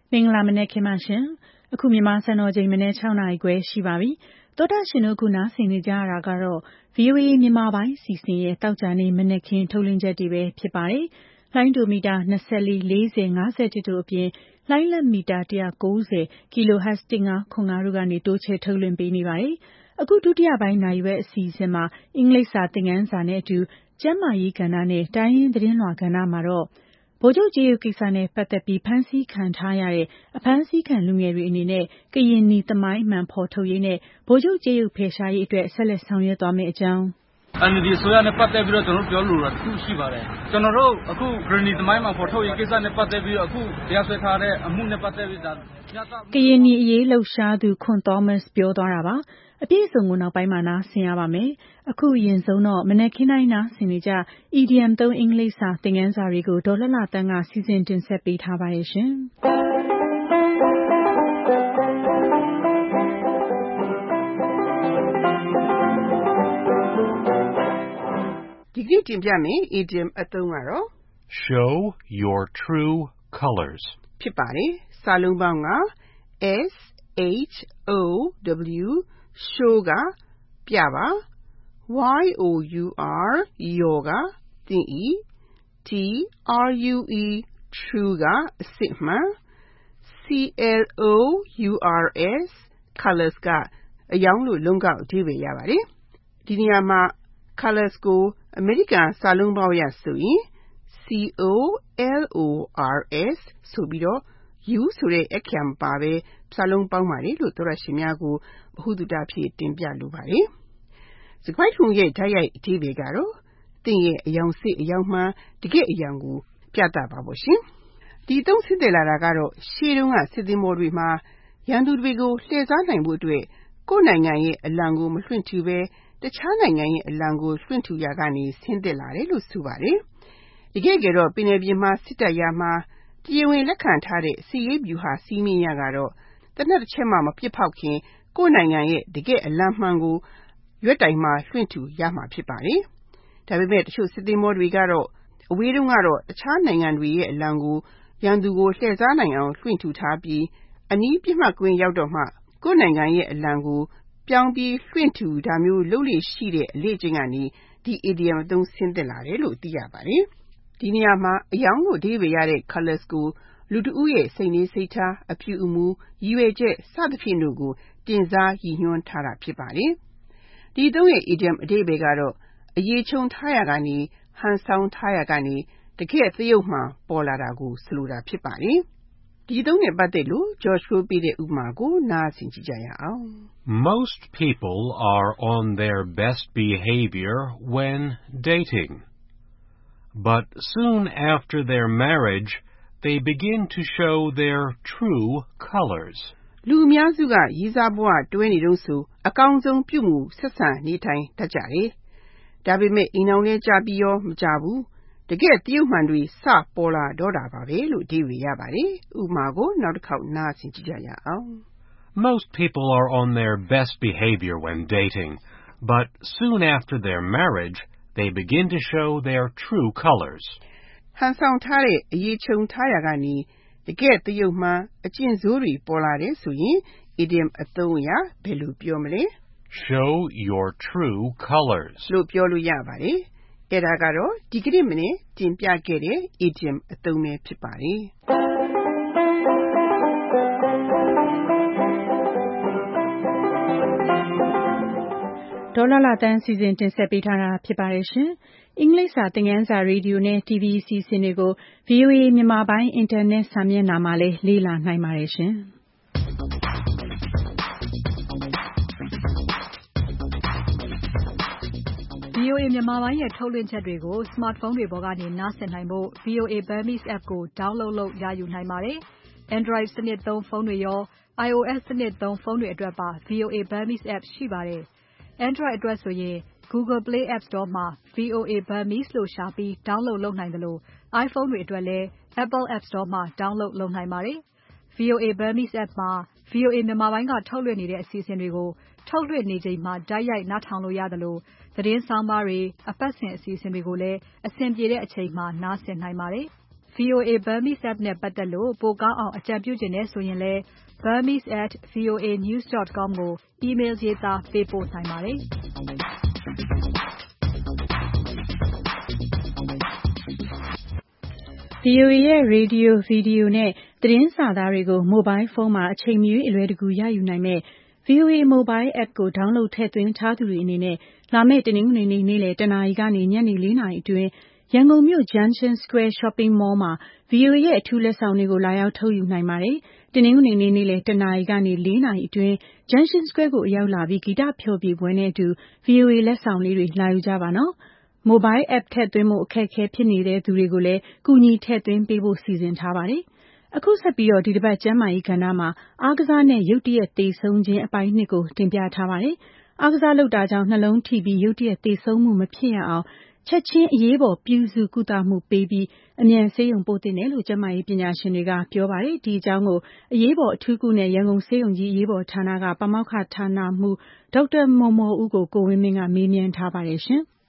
မင်္ဂလာမနက်ခင်းပါရှင်။အခုမြန်မာစံတော်ချိန်မနက်၆နာရီခွဲရှိပါပြီ။သောတာရှင်တို့ခုနားဆင်နေကြရတာကတော့ ဗွီအိုအေ မြန်မာပိုင်းအစီအစဉ်ရဲ့တောက်ကြနေမနက်ခင်းထုတ်လွှင့်ချက်တွေပဲဖြစ်ပါတယ်။လိုင်းဒိုမီတာနှစ်၄ ၄၀ ၅၁တို့အပြင်လိုင်းလက်မီတာ၁၉၀ ကီလိုဟတ်ဇ်တစ်ငါးခုနှစ်ငါးတို့ကနေတိုးချဲ့ထုတ်လွှင့်ပေးနေပါတယ်။အခုဒုတိယပိုင်းနာရီဝက်အစီအစဉ်မှာအင်္ဂလိပ်စာသင်ခန်းစာနဲ့အတူကျန်းမာရေးကဏ္ဍနဲ့တိုင်းရင်းသတင်းလွှာကဏ္ဍမှာတော့ဗိုလ်ချုပ်ကြေးရုပ်ကိစ္စနဲ့ပတ်သက်ပြီးဖမ်းဆီးခံထားရတဲ့အဖမ်းဆီးခံလူငယ်တွေအနေနဲ့ကရင်နီသမိုင်းမှန်ဖော်ထုတ်ရေးနဲ့ဗိုလ်ချုပ်ကြေးရုပ်ဖယ်ရှားရေးအတွက်ဆက်လက်ဆောင်ရွက်သွားမယ့်အကြောင်းအန်ဒီဆိုရနဲ့ပတ်သက်ပြီးတော့ကျွန်တော်ပြောလိုတာသူရှိပါတယ်ကျွန်တော်တို့အခုဂရနီသမိုင်းမှာဖော်ထုတ်ရေးကိစ္စနဲ့ပတ်သက်ပြီးတော့အခုတရားစွဲထားတဲ့အမှုနဲ့ပတ်သက်ပြီးဒါကရင်နီအရေးလှုပ်ရှားသူခွန်သောမတ်ပြောသွားတာပါအပြည့်အစုံကိုနောက်ပိုင်းမှာနားဆင်ရပါမယ်အခုအရင်ဆုံးတော့မနက်ခင်းတိုင်းနားဆင်နေကြ E D M သုံးအင်္ဂလိပ်စာသင်ခန်းစာတွေကိုဒေါ်လှလှတန်းကစီစဉ်တင်ဆက်ပေးထားပါတယ်ရှင်ဒီကနေ့တင်ပြမယ် idiom အသုံးကတော့ show your true colors ဖြစ်ပါတယ်စာလုံးပေါင်းက S H O W show ကပြပါ Y O U R your ကသင်၏T R U E true ကအစစ်မှန် C L O U R S colors ကအရောင်လို့လုံးကောက်အဓိပ္ပာယ်ရပါတယ်ဒီနေရာမှာ colors ကိုအမေရိကန်စာလုံးပေါင်းရဆိုရင် C O L O R S ဆိုပြီးတော့ U ဆိုတဲ့အခရာမပါပဲစာလုံးပေါင်းပါတယ်လို့သောရရှိများကိုဘ ഹു တုတဖြင့်တင်ပြလိုပါတယ်။စကားထုံရဲ့ဓာတ်ရိုက်အဓိပ္ပာယ်ကတော့သင်ရဲ့အယောင်စစ်အယောင်မှန်တကယ့်အယောင်ကိုပြသပါပေါ့ရှင်။ဒီသုံးဆင့်တယ်လာတာကတော့ရှေးတုန်းကစစ်သင်္ဘောတွေမှာရန်သူတွေကိုလှည့်စားနိုင်ဖို့အတွက်ကိုယ့်နိုင်ငံရဲ့အလံကိုမလွှင့်ထူပဲတခြားနိုင်ငံရဲ့အလံကိုလွှင့်ထူရာကနေဆင်းသက်လာတယ်လို့ဆိုပါတယ်။တကယ်ကြတော့ပင်လယ်ပြင်မှာစစ်တပ်ရာမှာတရားဝင်လက်ခံထားတဲ့စီရေးဗျူဟာစီးမင်းရကတော့တနက်တစ်ချက်မှမပြစ်ဖောက်ခင်ကိုယ့်နိုင်ငံရဲ့တကယ်အလံမှန်ကိုရွက်တိုင်မှာလွှင့်ထူရမှာဖြစ်ပါတယ်။ဒါပေမဲ့တချို့စစ်သင်္ဘောတွေကတော့အဝေးတုန်းကတော့တခြားနိုင်ငံတွေရဲ့အလံကိုရန်သူကိုလှည့်စားနိုင်အောင်လွှင့်ထူထားပြီးအနီးပြစ်မှတ်ကွင်းရောက်တော့မှကိုယ့်နိုင်ငံရဲ့အလံကိုပြောင်းပြီးလွှင့်ထူတာမျိုးလုပ်လေ့ရှိတဲ့အလေ့အကျင့်ကနေဒီ idiom အသုံးဆင်းသက်လာတယ်လို့သိရပါတယ်။ဒီနေရာမှာအယောင်လို့အဓိပ္ပာယ်ရတဲ့ colors ကိုလူတဦးရဲ့စိတ်နေစိတ်ထားအပြုအမူရည်ရွယ်ချက်စသဖြင့်တို့ကိုတင်စားရည်ညွှန်းထားတာဖြစ်ပါတယ်။ဒီသုံးရဲ့ idiom အဓိပ္ပာယ်ကတော့အရေးချုံထားရကနေဟန်ဆောင်ထားရကနေတကယ်သရုပ်မှပေါ်လာတာကိုဆိုလိုတာဖြစ်ပါတယ်။ဒီသုံးနဲ့ပတ်သက်လို့ George ကိုပေးတဲ့ဥပမာကိုနားဆင်ကြည့်ကြရအောင်။ Most people are on their best behavior when dating. But soon after their marriage, they begin to show their true colors. လူအများစုကရည်စားဘဝတွဲနေတုန်းဆိုအကောင်းဆုံးပြုမှုဆက်ဆံနေထိုင်တတ်ကြတယ်။ဒါပေမဲ့အိမ်အောင်လဲကြပြီးရောမကြဘူး။တကယ်တရုပ်မှန်တွေစပေါ်လာတော့တာပါပဲလို့အဓိပ္ပာယ်ရပါတယ်။ဥပမာကိုနောက်တစ်ခေါက်နားဆင်ကြည့်ကြရအောင်။ Most people are on their best behavior when dating, but soon after their marriage, they begin to show their true colors. ဟန်ဆောင်ထားတဲ့အရေးချုံထားရကနေတကယ်တရုပ်မှန်အကျင့်ဆိုးတွေပေါ်လာတယ်ဆိုရင် idiom အသုံးအရဘယ်လိုပြောမလဲ Show your true colors လို့ပြောလို့ရပါတယ်။အဲဒါကတော့ဒီကနေ့မနေ့တင်ပြခဲ့တဲ့ idiom အသုံးပဲဖြစ်ပါတယ်။ဒေါ်လာလာတန်းစီစဉ်တင်ဆက်ပေးထားတာဖြစ်ပါတယ်ရှင်။အင်္ဂလိပ်စာသင်ခန်းစာရေဒီယိုနဲ့ တီဗီ အစီအစဉ်တွေကို ဗွီအိုအေမြန်မာပိုင်းအင်တာနက်စာမျက်နှာမှာလည်းလေ့လာနိုင်ပါတယ်ရှင်။ဗွီအိုအေမြန်မာပိုင်းရဲ့ထုတ်လွှင့်ချက်တွေကို smartphone တွေပေါ်ကနေနားဆင်နိုင်ဖို့ ဗွီအိုအေ Burmese app ကို download လုပ်ရယူနိုင်ပါတယ်။ Android စနစ်သုံးဖုန်းတွေရော iOS စနစ်သုံးဖုန်းတွေအတွက်ပါ ဗွီအိုအေ Burmese app ရှိပါတယ်။ Android အတွက်ဆိုရင် Google Play App Store မှာ ဗွီအိုအေ Burmese လို့ရှာပြီး download လုပ်နိုင်သလို iPhone တွေအတွက်လည်း Apple App Store မှာ download လုပ်နိုင်ပါတယ်။ ဗွီအိုအေ Burmese app မှာ ဗွီအိုအေမြန်မာပိုင်းကထုတ်လွှင့်နေတဲ့အစီအစဉ်တွေကိုထုတ်လွှင့်နေချိန်မှာတိုက်ရိုက်နားထောင်လို့ရသလိုသတင်းဆောင်းပါးတွေအပတ်စဉ်အစီအစဉ်တွေကိုလည်းအဆင်ပြေတဲ့အချိန်မှာနားဆင်နိုင်ပါတယ်။ V O A Burmese app နဲ့ပတ်သက်လို့ပိုကောင်းအောင်အကြံပြုချင်တယ်ဆိုရင်လည်း burmese at voa news dot com ကို email ရေးသားပေးပို့နိုင်ပါတယ်။ V O A ရဲ့ Radio, Video နဲ့သတင်းစာသားတွေကို Mobile phone မှာအချိန်မရွေးအလွယ်တကူရယူနိုင်မဲ့ V O A Mobile app ကို download ထည့်သွင်းထားသူတွေအနေနဲ့လာမယ့်တနင်္ဂနွေနေ့နေ့လယ်တနာရီကနေညနေလေးနာရီအတွင်းရန်ကုန်မြို့ Junction Square Shopping Mall မှာ V O A ရဲ့အထူးလက်ဆောင်တွေကိုလာရောက်ထုတ်ယူနိုင်ပါတယ်။တနင်္ဂနွေနေ့နေ့လယ်တနာရီကနေလေးနာရီအတွင်း Junction Square ကိုရောက်လာပြီးဂီတဖျော်ဖြေပွဲနဲ့အတူ V O A လက်ဆောင်လေးတွေလာယူကြပါနော်။ Mobile app ထည့်သွင်းဖို့အခက်အခဲဖြစ်နေတဲ့သူတွေကိုလည်းကူညီထည့်သွင်းပေးဖို့စီစဉ်ထားပါတယ်။အခုဆက်ပြီးတော့ဒီတစ်ပတ်ကျန်းမာရေးကဏ္ဍမှာအားကစားနဲ့ရုတ်တရက်သေဆုံးခြင်းအပိုင်းနှစ်ကိုတင်ပြထားပါတယ်။အားကစားလုပ်တာကြောင့်နှလုံးထိပြီးရုတ်တရက်သေဆုံးမှုမဖြစ်ရအောင်ချက်ချင်းအရေးပေါ်ပြုစုကုသမှုပေးပြီးအမြန်ဆေးရုံပို့သင့်တယ်လို့ကျန်းမာရေးပညာရှင်တွေကပြောပါတယ်။ဒီအကြောင်းကိုအရေးပေါ်အထူးကုနဲ့ရန်ကုန်ဆေးရုံကြီးအရေးပေါ်ဌာနကပါမောက္ခဌာနမှူးဒေါက်တာမော်မော်ဦးကိုကိုဝင်းမင်းကမေးမြန်းထားပါတယ်ရှင်။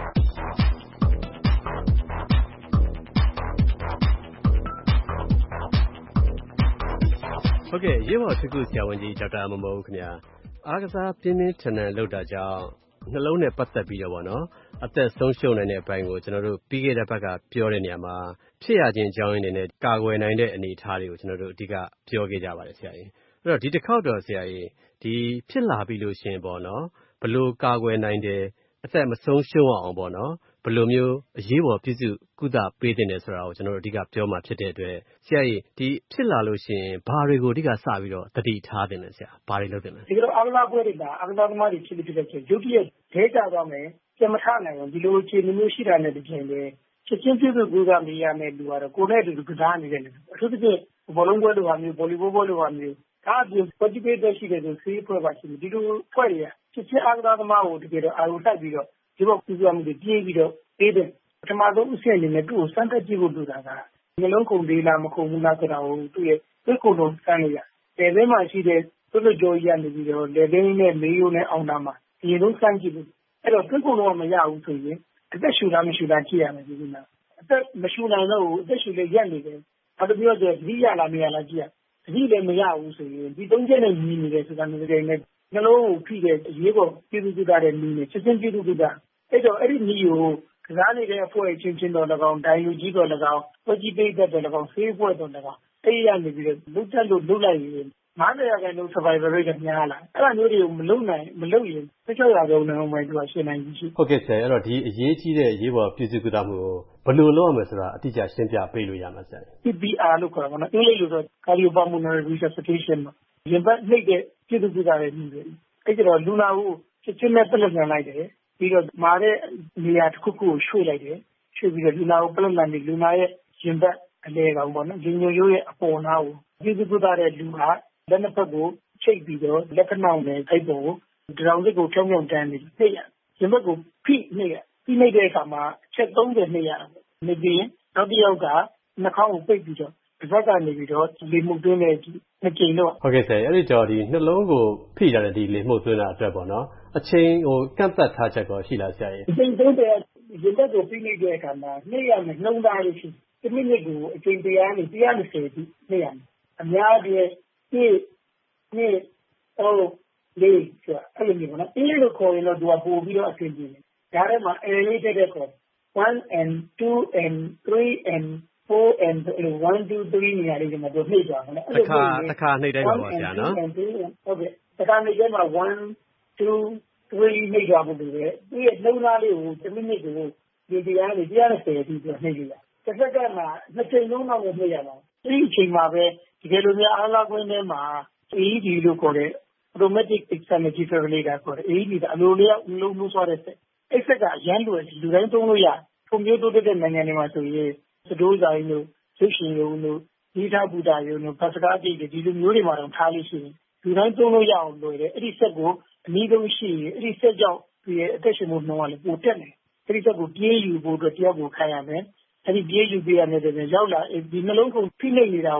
ဟုတ်ကဲ့ရေးပေါ်အထူးကုဆရာဝန်ကြီးဒေါက်တာမော်မော်ဦးခင်ဗျာအားကစားပြင်းပြင်းထန်ထန်လုပ်တာကြောင့်နှလုံးနဲ့ပတ်သက်ပြီးတော့ပေါ့နော်အသက်ဆုံးရှုံးနိုင်တဲ့အပိုင်းကိုကျွန်တော်တို့ပြီးခဲ့တဲ့ဘက်ကပြောတဲ့နေရာမှာဖြစ်ရခြင်းအကြောင်းရင်းတွေနဲ့ကာကွယ်နိုင်တဲ့အနေအထားတွေကိုကျွန်တော်တို့အဓိကပြောခဲ့ကြပါတယ်ဆရာကြီးအဲ့တော့ဒီတစ်ခေါက်တော့ဆရာကြီးဒီဖြစ်လာပြီလို့ရှင်ပေါ့နော်ဘယ်လိုကာကွယ်နိုင်တယ်အသက်မဆုံးရှုံးအောင်ပေါ့နော်ဘယ်လိုမျိုးအရေးပေါ်ပြုစုကုသပေးတင်တယ်ဆိုတာကိုကျွန်တော်တို့အဓိကပြောမှာဖြစ်တဲ့အတွက်ဆရာကြီးဒီဖြစ်လာလို့ရှိရင်ဘာတွေကိုအဓိကစပြီးတော့တတိထားတင်လဲဆရာဘာတွေလုပ်တင်လဲဒီလိုအားကစားပွဲတွေမှာအားကစားသမားတွေဖြစ်ဖြစ်တဲ့ချင်းရုပ်တရက်ဒဲကြသွားမယ်ပြန်မထနိုင်ဘူးဒီလိုအခြေအနေမျိုးရှိတာနဲ့တပြိုင်တည်းချက်ချင်းပြုစုကုသပေးရမယ်လူကတော့ကိုယ်နဲ့တူကစားနေတဲ့လူအထူးသဖြင့်ဘောလုံးပွဲလိုဟာမျိုးဗော်လီဘောပွဲလိုဟာမျိုးဒါအပြင် participate ရှိတဲ့သူဆေးဖွဲ့ပါရှိတယ်ဒီလိုဖွဲ့ရချက်ချင်းအားကစားသမားကိုတကယ်တော့အာရုံစိုက်ပြီးတော့ဒီဘောကုသမှုတွေပြေးပြီးတော့ပေးတယ်ပထမဆုံးအဆင့်အနေနဲ့သူ့ကိုစမ်းသပ်ကြည့်ဖို့လိုတာကနှလုံးခုန်သေးလားမခုန်ဘူးလားဆိုတာကိုသူ့ရဲ့သွေးခုန်လုံးစမ်းလို့ရတယ်။တယ်ဘဲမှာရှိတဲ့သွေးလွှတ်ကြောကြီးကနေပြီးတော့လေဘင်းနဲ့မေးရိုးနဲ့အောင်တာမှာဒီလိုစမ်းကြည့်လို့အဲ့တော့သွေးခုန်လုံးကမရဘူးဆိုရင်အသက်ရှူလားမရှူလားကြည့်ရမယ်ဒီကနေ့အသက်မရှူနိုင်တော့ဘူးအသက်ရှူလေးရက်နေတယ်နောက်တစ်ပြောကျသတိရလားမရလားကြည့်ရသတိလည်းမရဘူးဆိုရင်ဒီသုံးချက်နဲ့ညီနေတယ်ဆိုတာမျိုးတွေနဲ့နှလုံးကိုဖိတဲ့အရေးပေါ်ပြုစုကုသတဲ့နည်းနဲ့ချက်ချင်းပြုစုကုသအဲ့တော့အဲ့ဒီနည်းကိုကစားနေတဲ့အဖွဲ့ချင်းချင်းတော်၎င်းဒိုင်ယူကြီးတော်၎င်းပွဲကြီးပေးတဲ့တော်၎င်းဆေးပွဲတော်၎င်းအဲ့ရနေပြီးတော့လုတ်တက်လို့လုတ်လိုက်ရင်ငါးဆယ်ရာခိုင်နှုန်း survivor rate ကများလာအဲ့ဒါမျိုးတွေကိုမလုပ်နိုင်မလုပ်ရင်၁၆ရာခိုင်နှုန်းနှုန်းပဲသူကရှင်းနိုင်ပြီရှိဟုတ်ကဲ့ဆရာအဲ့တော့ဒီအရေးကြီးတဲ့ရေးပေါ်ပြုစုကုသမှုကိုဘယ်လိုလုပ်ရမလဲဆိုတာအတိအကျရှင်းပြပေးလို့ရမှာဆရာ C P R လို့ခေါ်တာပေါ့နော်အင်္ဂလိပ်လိုဆို cardiopulmonary resuscitation ရင်ပတ်နှိပ်တဲ့ပြုစုကုသတဲ့နည်းပဲအဲ့ကျတော့လူနာကိုချက်ချင်းနဲ့ပလက်ခံလိုက်တယ်ပြီးတော့မာတဲ့နေရာတစ်ခုခုကိုရွှေ့လိုက်တယ်ရွှေ့ပြီးတော့လူနာကိုပလက်ခံပြီးလူနာရဲ့ရင်ပတ်အလဲကောင်ပေါ့နော်ရင်ညိုရိုးရဲ့အပေါ်နားကိုပြုစုကုသတဲ့လူဟာလက်နှစ်ဖက်ကိုချိတ်ပြီးတော့လက်ခဏောင်နဲ့အိပ်ပေါ်ကိုဒရောင်စစ်ကိုဖြောင်းဖြောင်းတန်းပြီးနှိပ်ရရင်ဘက်ကိုဖိနှိပ်ရဖိနှိပ်တဲ့အခါမှာအချက်သုံးဆယ်နှိပ်ရတာပေါ့နှိပ်ပြီးနောက်တစ်ယောက်ကနှာခေါင်းကိုပိတ်ပြီးတော့တစ်ဖက်ကနေပြီးတော့လေမှုသွင်းတဲ့ဒီနှစ်ကြိမ်တော့ဟုတ်ကဲ့ဆရာအဲ့ဒီတော့ဒီနှလုံးကိုဖိထားတဲ့ဒီလေမှုသွင်းတာအတွက်ပေါ့နော်အချိန်ဟိုကန့်သက်ထားချက်တော့ရှိလားဆရာကြီးအချိန်သုံးဆယ်ရင်ဘက်ကိုဖိနှိပ်တဲ့အခါမှာနှိပ်ရမယ်နှုံးသားလေးရှိတစ်မိနစ်ကိုအချိန်တရားနဲ့တရား၂၀တိနှိပ်ရမယ်အများကြီးနေ့နေ့အော်လေးဆိုအဲ့လိုမျိုးနော်အင်းလေးကိုခေါ်ရင်တော့သူကပို့ပြီးတော့အဆင်ပြေတယ်ဒါထဲမှာအဲလေးတက်တဲ့ခေါ်one and two and three and four and one two three နေရာလေးမှာသူနှိပ်သွားတယ်နော်တစ်ခါတစ်ခါနှိပ်တိုင်းပါပါဆရာနော်ဟုတ်ကဲ့တစ်ခါနှိပ်တိုင်းမှာone two three နှိပ်သွားဖို့လိုတယ်သူရဲ့နှုံးသားလေးကိုတစ်မိနစ်ကိုဒီတရားလေးတရား၂၀အထိသူနှိပ်လိုက်တစ်စက္ကန့်မှာနှစ်ချိန်လုံးတော့နှိပ်ရမှာဒီအချိန်မှာပဲဒီလိုမျိုးအားလာခွင့်ထဲမှာ A E D လို့ခေါ်တဲ့ automatic external defibrillator ခေါ်တယ် A E D ကအလိုလျောက်လုံးလို့ဆိုတဲ့ဆက်အဲ့ဆက်ကအရန်လွယ်လူတိုင်းသုံးလို့ရဖွံ့ဖြိုးတိုးတက်တဲ့နိုင်ငံတွေမှာဆိုရင်စတိုးဆိုင်တို့ရုပ်ရှင်ရုံတို့ဒီထားပူတာရုံတို့ပတ်စကားကြည့်တယ်ဒီလိုမျိုးတွေမှာတော့ထားလို့ရှိရင်လူတိုင်းသုံးလို့ရအောင်လွယ်တယ်အဲ့ဒီဆက်ကိုအနည်းဆုံးရှိရင်အဲ့ဒီဆက်ကြောင့်ဒီအသက်ရှင်မှုနှုန်းကလည်းပိုတက်တယ်အဲ့ဒီဆက်ကိုပြေးယူဖို့အတွက်တယောက်ကိုခိုင်းရမယ်အဲ့ဒီပြေးယူပေးရမယ်တဲ့ရောက်လာဒီနှလုံးကုန်ဖိနှိပ်နေတာကိုတော့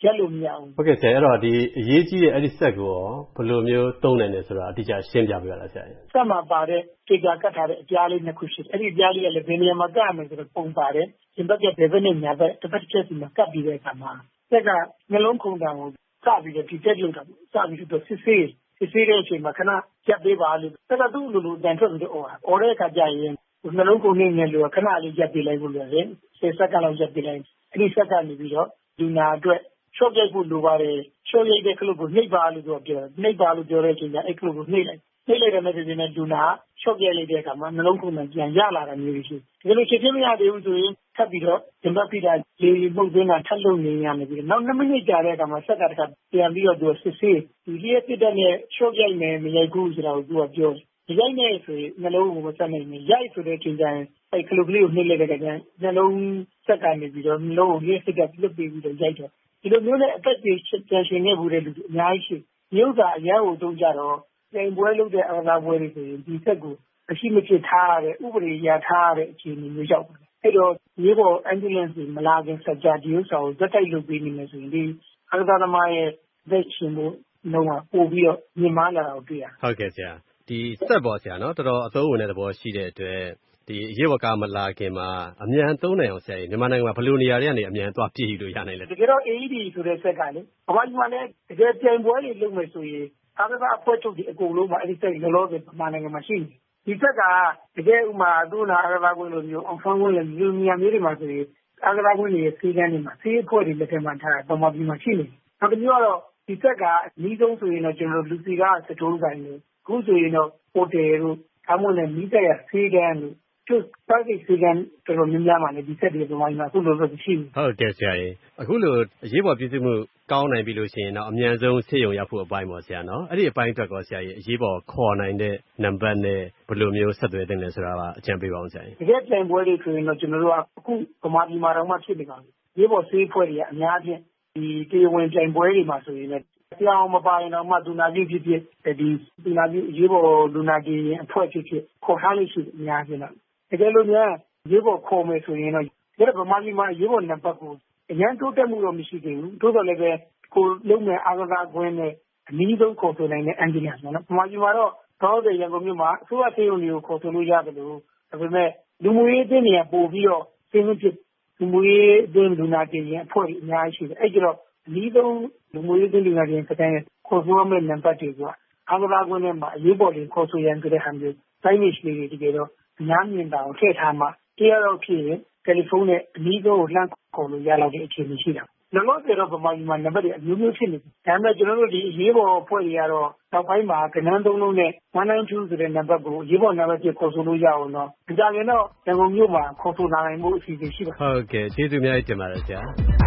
ရက်လို့မရဘူးဟုတ်ကဲ့ဆရာအဲ့တော့ဒီအရေးကြီးတဲ့အဲ့ဒီဆက်ကိုရောဘယ်လိုမျိုးသုံးနိုင်လဲဆိုတာအတိအကျရှင်းပြပြရလားဆရာဆက်မှာပါတဲ့ကြေကာကတ်ထားတဲ့အပြားလေးနှစ်ခုရှိတယ်အဲ့ဒီအပြားလေးကလည်းဘယ်နေရာမှာကတ်ရမယ်ဆိုတော့ပုံပါတယ်ရှင်ဘက်ကဘယ်ဘက်နဲ့ညာဘက်တစ်ဖက်တစ်ချက်စီမှာကတ်ပြီးတဲ့အခါမှာဆက်ကနှလုံးခုန်တံကိုစပြီးတော့ဒီတက်လို့တာစပြီးတော့စစ်ဆေးစစ်ဆေးတဲ့အချိန်မှာခဏကြက်ပေးပါလို့ဆက်ကသူ့လိုလိုတန်ထွက်ပြီးတော့အော်အော်တဲ့အခါကျရင်နှလုံးကုန်နေနေလို့ခဏလေးကြက်ပေးလိုက်လို့ရတယ်ဆယ်စက္ကန့်လောက်ကြက်ပေးလိုက်အဲ့ဒီစက်ကနေပြီးတော့လူနာအတွက်ရှော့ပြိုက်ဖို့လိုပါတယ်ရှော့ရိုက်တဲ့ကလုတ်ကိုနှိပ်ပါလို့ပြောပြောနှိပ်ပါလို့ပြောတဲ့အချိန်ကျအဲ့ကလုတ်ကိုနှိပ်လိုက်နှိပ်လိုက်တဲ့မဲ့ဒီနေ့လူနာရှော့ပြိုက်လိုက်တဲ့အခါမှာနှလုံးကုန်ပြန်ရလာတာမျိုးရှိဒီလိုချက်ချင်းမရသေးဘူးဆိုရင်ထပ်ပြီးတော့ဂျမ်ဘတ်ပီတာလေမှုတ်သွင်းတာထပ်လုပ်နေရမယ်ပြီးတော့နောက်နှစ်မိနစ်ကြာတဲ့အခါမှာဆက်ကတခါပြန်ပြီးတော့သူစစ်ဆေးဒီလျက်ပြတဲ့နဲ့ရှော့ပြိုက်မယ်မရိုက်ဘူးဆိုတာကိုသူကပြောရိုက်နေဆိုရင်နှလုံးကိုမဆက်နိုင်ဘူးရိုက်ဆိုတဲ့အချိန်ကျရင်အဲ့ကလုတ်ကလေးကိုနှိပ်လိုက်တဲ့အခါကျရင်နှလုံးဆက်ကနေပြီးတော့နှလုံးကိုလျက်စစ်ကပြစ်ပြီးပြီးတော့ရိုက်တော့ဒီလိုမျိုးနဲ့အသက်ကြီးပြန်ရှင်နေဘူးတဲ့လူအများကြီးရှိမြို့သာအရန်ကိုတုံးကြတော့ပြန်ပွဲလုပ်တဲ့အားသာပွဲတွေဆိုရင်ဒီဆက်ကိုအရှိမဖြစ်ထားရတဲ့ဥပဒေရထားရတဲ့အခြေအနေမျိုးရောက်တယ်အဲ့တော့ဒီပေါ် ambulance မလာခင်စကြဒီဥစ္စာကိုဇက်တိုက်လုပ်ပေးနေမယ်ဆိုရင်ဒီအားသာသမားရဲ့သက်ရှင်မှုလုံးဝပို့ပြီးတော့မြင်မာလာတာကိုတွေ့ရဟုတ်ကဲ့ဆရာဒီဆက်ပေါ်ဆရာနော်တော်တော်အသုံးဝင်တဲ့သဘောရှိတဲ့အတွက်ဒီရေဝကမလာခင်မှာအမြန်သုံးနိုင်အောင်ဆရာကြီးမြန်မာနိုင်ငံမှာဘယ်လိုနေရာတွေကနေအမြန်သွားပြည့်လို့ရနိုင်လဲတကယ်တော့ A E D ဆိုတဲ့ဆက်ကလေအပိုင်းမှာလည်းတကယ်ပြိုင်ပွဲတွေလုပ်မယ်ဆိုရင်အားကစားအဖွဲ့ချုပ်ဒီအကုန်လုံးမှာအဲ့ဒီဆက်လောလောဆယ်မြန်မာနိုင်ငံမှာရှိနေဒီဆက်ကတကယ်ဥမာသူ့နာအားကစားကွင်းလိုမျိုးအောင်ဖန်ကွင်းလိုမျိုးနေရာမျိုးတွေမှာဆိုရင်အားကစားကွင်းတွေစီးကန်းတွေမှာစီးအဖွဲ့တွေလက်ထက်မှာထားတာပမာပြည်မှာရှိနေနောက်တစ်မျိုးကတော့ဒီဆက်ကအနည်းဆုံးဆိုရင်တော့ကျွန်တော်တို့လူစီကစတိုးဆိုင်တွေခုဆိုရင်တော့ဟိုတယ်တို့အမှန်နဲ့မိသက်ရစီးကန်းတို့ကျပါကိစီကံတော်တော်များများမှာလည်းဒီဆက်တွေပုံမှန်မှာအခုလိုဆိုရှိနေဟုတ်တယ်ဆရာကြီးအခုလိုအရေးပေါ်ပြည်သူမှုကောင်းနိုင်ပြီလို့ရှိရင်တော့အမြန်ဆုံးဆေးရုံရောက်ဖို့အပိုင်းပေါ့ဆရာနော်အဲ့ဒီအပိုင်းအတွက်ကောဆရာကြီးအရေးပေါ်ခေါ်နိုင်တဲ့နံပါတ်နဲ့ဘယ်လိုမျိုးဆက်သွယ်သင့်လဲဆိုတာကအကြံပေးပါအောင်ဆရာကြီးတကယ်ပြန်ပွဲတွေဆိုရင်တော့ကျွန်တော်တို့ကအခုဗမာပြည်မှာတော့မှဖြစ်နေပါပြီရေးပေါ်ဆေးဖွဲ့တွေကအများကြီးဒီတရားဝင်ပြန်ပွဲတွေမှာဆိုရင်လည်းပြောင်းမပါရင်တော့မှဒူနာကြီးဖြစ်ဖြစ်ဒီဒူနာကြီးရေးပေါ်ဒူနာကြီးအဖွဲ့ဖြစ်ဖြစ်ခေါ်ထားလို့ရှိအများကြီးတော့တကယ်လို့များရေးပေါ်ခေါ်မယ်ဆိုရင်တော့ဒီဗမာပြည်မှာရေးပေါ်နံပါတ်ကိုအရန်တိုးတက်မှုတော့မရှိသေးဘူးတိုးတော့လည်းပဲကိုလုံးမဲ့အားကစားကွင်းနဲ့အနည်းဆုံးခေါ်ဆိုနိုင်တဲ့ ambulance နော်ဗမာပြည်မှာတော့တော့တဲ့ရန်ကုန်မြို့မှာအစိုးရဆေးရုံတွေကိုခေါ်ဆိုလို့ရတယ်လို့ဒါပေမဲ့လူမှုရေးအသင်းတွေကပို့ပြီးတော့စင်းဖြစ်လူမှုရေးအသင်းလူနာတင်ရင်အဖွဲ့အများကြီးရှိတယ်အဲ့ကျတော့အနည်းဆုံးလူမှုရေးအသင်းလူနာတင်စတဲ့ခေါ်ဆိုရမယ့်နံပါတ်တွေကအားကစားကွင်းထဲမှာအရေးပေါ်တွေခေါ်ဆိုရန်ကြတဲ့ဟာမျိုး signage လေးတွေတကယ်တော့နားမြင်တာကိုထည့်ထားမှတရားတော့ဖြစ်ရင်တယ်လီဖုန်းနဲ့အနည်းဆုံးကိုလှမ်းခေါ်လို့ရလောက်တဲ့အခြေအနေရှိတာလောလောဆယ်တော့ဗမာပြည်မှာနံပါတ်တွေအမျိုးမျိုးဖြစ်နေတယ်ဒါပေမဲ့ကျွန်တော်တို့ဒီအရေးပေါ်အဖွဲ့တွေကတော့နောက်ပိုင်းမှာကဏ္ဍသုံးလုံးနဲ့one nine twoဆိုတဲ့နံပါတ်ကိုအရေးပေါ်နံပါတ်ဖြစ်ခေါ်ဆိုလို့ရအောင်တော့ဒီကြရင်တော့ရန်ကုန်မြို့မှာခေါ်ဆိုနိုင်မှုအစီအစဉ်ရှိပါဟုတ်ကဲ့ကျေးဇူးများတင်ပါတယ်ဆရာ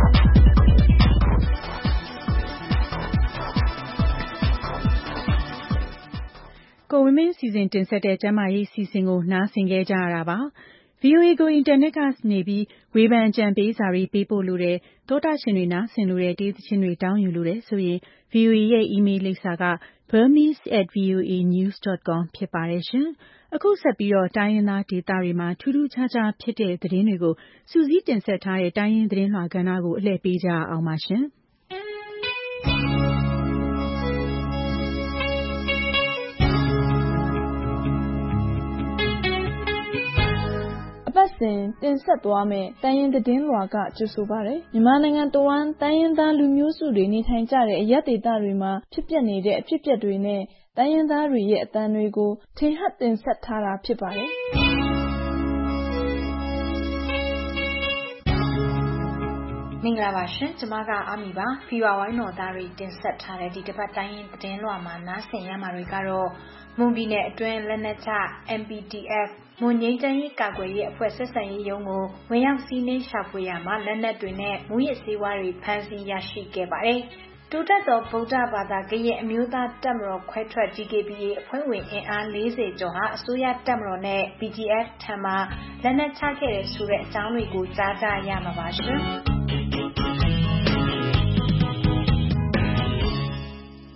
ကိုဝင်းမင်းစီစဉ်တင်ဆက်တဲ့ကျမ်းမာရေးစီစဉ်ကိုနားဆင်ကြရတာပါ။ဗွီအိုအေကိုအင်တာနက်ကနေပြီးဝေဖန်အကြံပေးစာတွေပေးပို့လို့တဲ့သောတာရှင်တွေနားဆင်လို့တဲ့တေးသချင်းတွေတောင်းယူလို့တဲ့ဆိုရင် ဗွီအိုအေရဲ့အီးမေးလ်လိပ်စာက burmese at voa news dot com ဖြစ်ပါတယ်ရှင်။အခုဆက်ပြီးတော့တိုင်းရင်းသားဒေသတွေမှာထူးထူးခြားခြားဖြစ်တဲ့သတင်းတွေကိုစူးစီးတင်ဆက်ထားတဲ့တိုင်းရင်းသတင်းလွှာကဏ္ဍကိုအလှည့်ပေးကြအောင်ပါရှင်။ပတ်စဉ်တင်ဆက်သွားမယ့်တိုင်းရင်းသတင်းလွှာကကြိုဆိုပါရယ်မြန်မာနိုင်ငံတဝန်းတိုင်းရင်းသားလူမျိုးစုတွေနေထိုင်ကြတဲ့အရပ်ဒေသတွေမှာဖြစ်ပျက်နေတဲ့အဖြစ်အပျက်တွေနဲ့တိုင်းရင်းသားတွေရဲ့အသံတွေကိုထင်ဟပ်တင်ဆက်ထားတာဖြစ်ပါတယ်မင်္ဂလာပါရှင်ကျမကအာမီပါဖီဝါဝိုင်းတော်သားတွေတင်ဆက်ထားတဲ့ဒီတစ်ပတ်တိုင်းရင်းသတင်းလွှာမှာနားဆင်ရမှာတွေကတော့မွန်ပြည်နယ်အတွင်းလက်နက်ချ M P D F မွန်ငြိမ်းချမ်းရေးကာကွယ်ရေးအဖွဲ့ဆက်ဆံရေးရုံးကိုဝင်ရောက်စီးနင်းရှာဖွေရမှာလက်နက်တွေနဲ့မူရစ်ဆေးဝါးတွေဖမ်းဆီးရရှိခဲ့ပါတယ်။တိုးတက်သောဗုဒ္ဓဘာသာကရင်အမျိုးသားတပ်မတော်ခွဲထွက် D K B A အဖွဲ့ဝင်အင်အား၄၀ကျော်ဟာအစိုးရတပ်မတော်နဲ့ B G F ထံမှလက်နက်ချခဲ့တဲ့ဆိုတဲ့အကြောင်းတွေကိုကြားကြရမှာပါရှင်။ကျ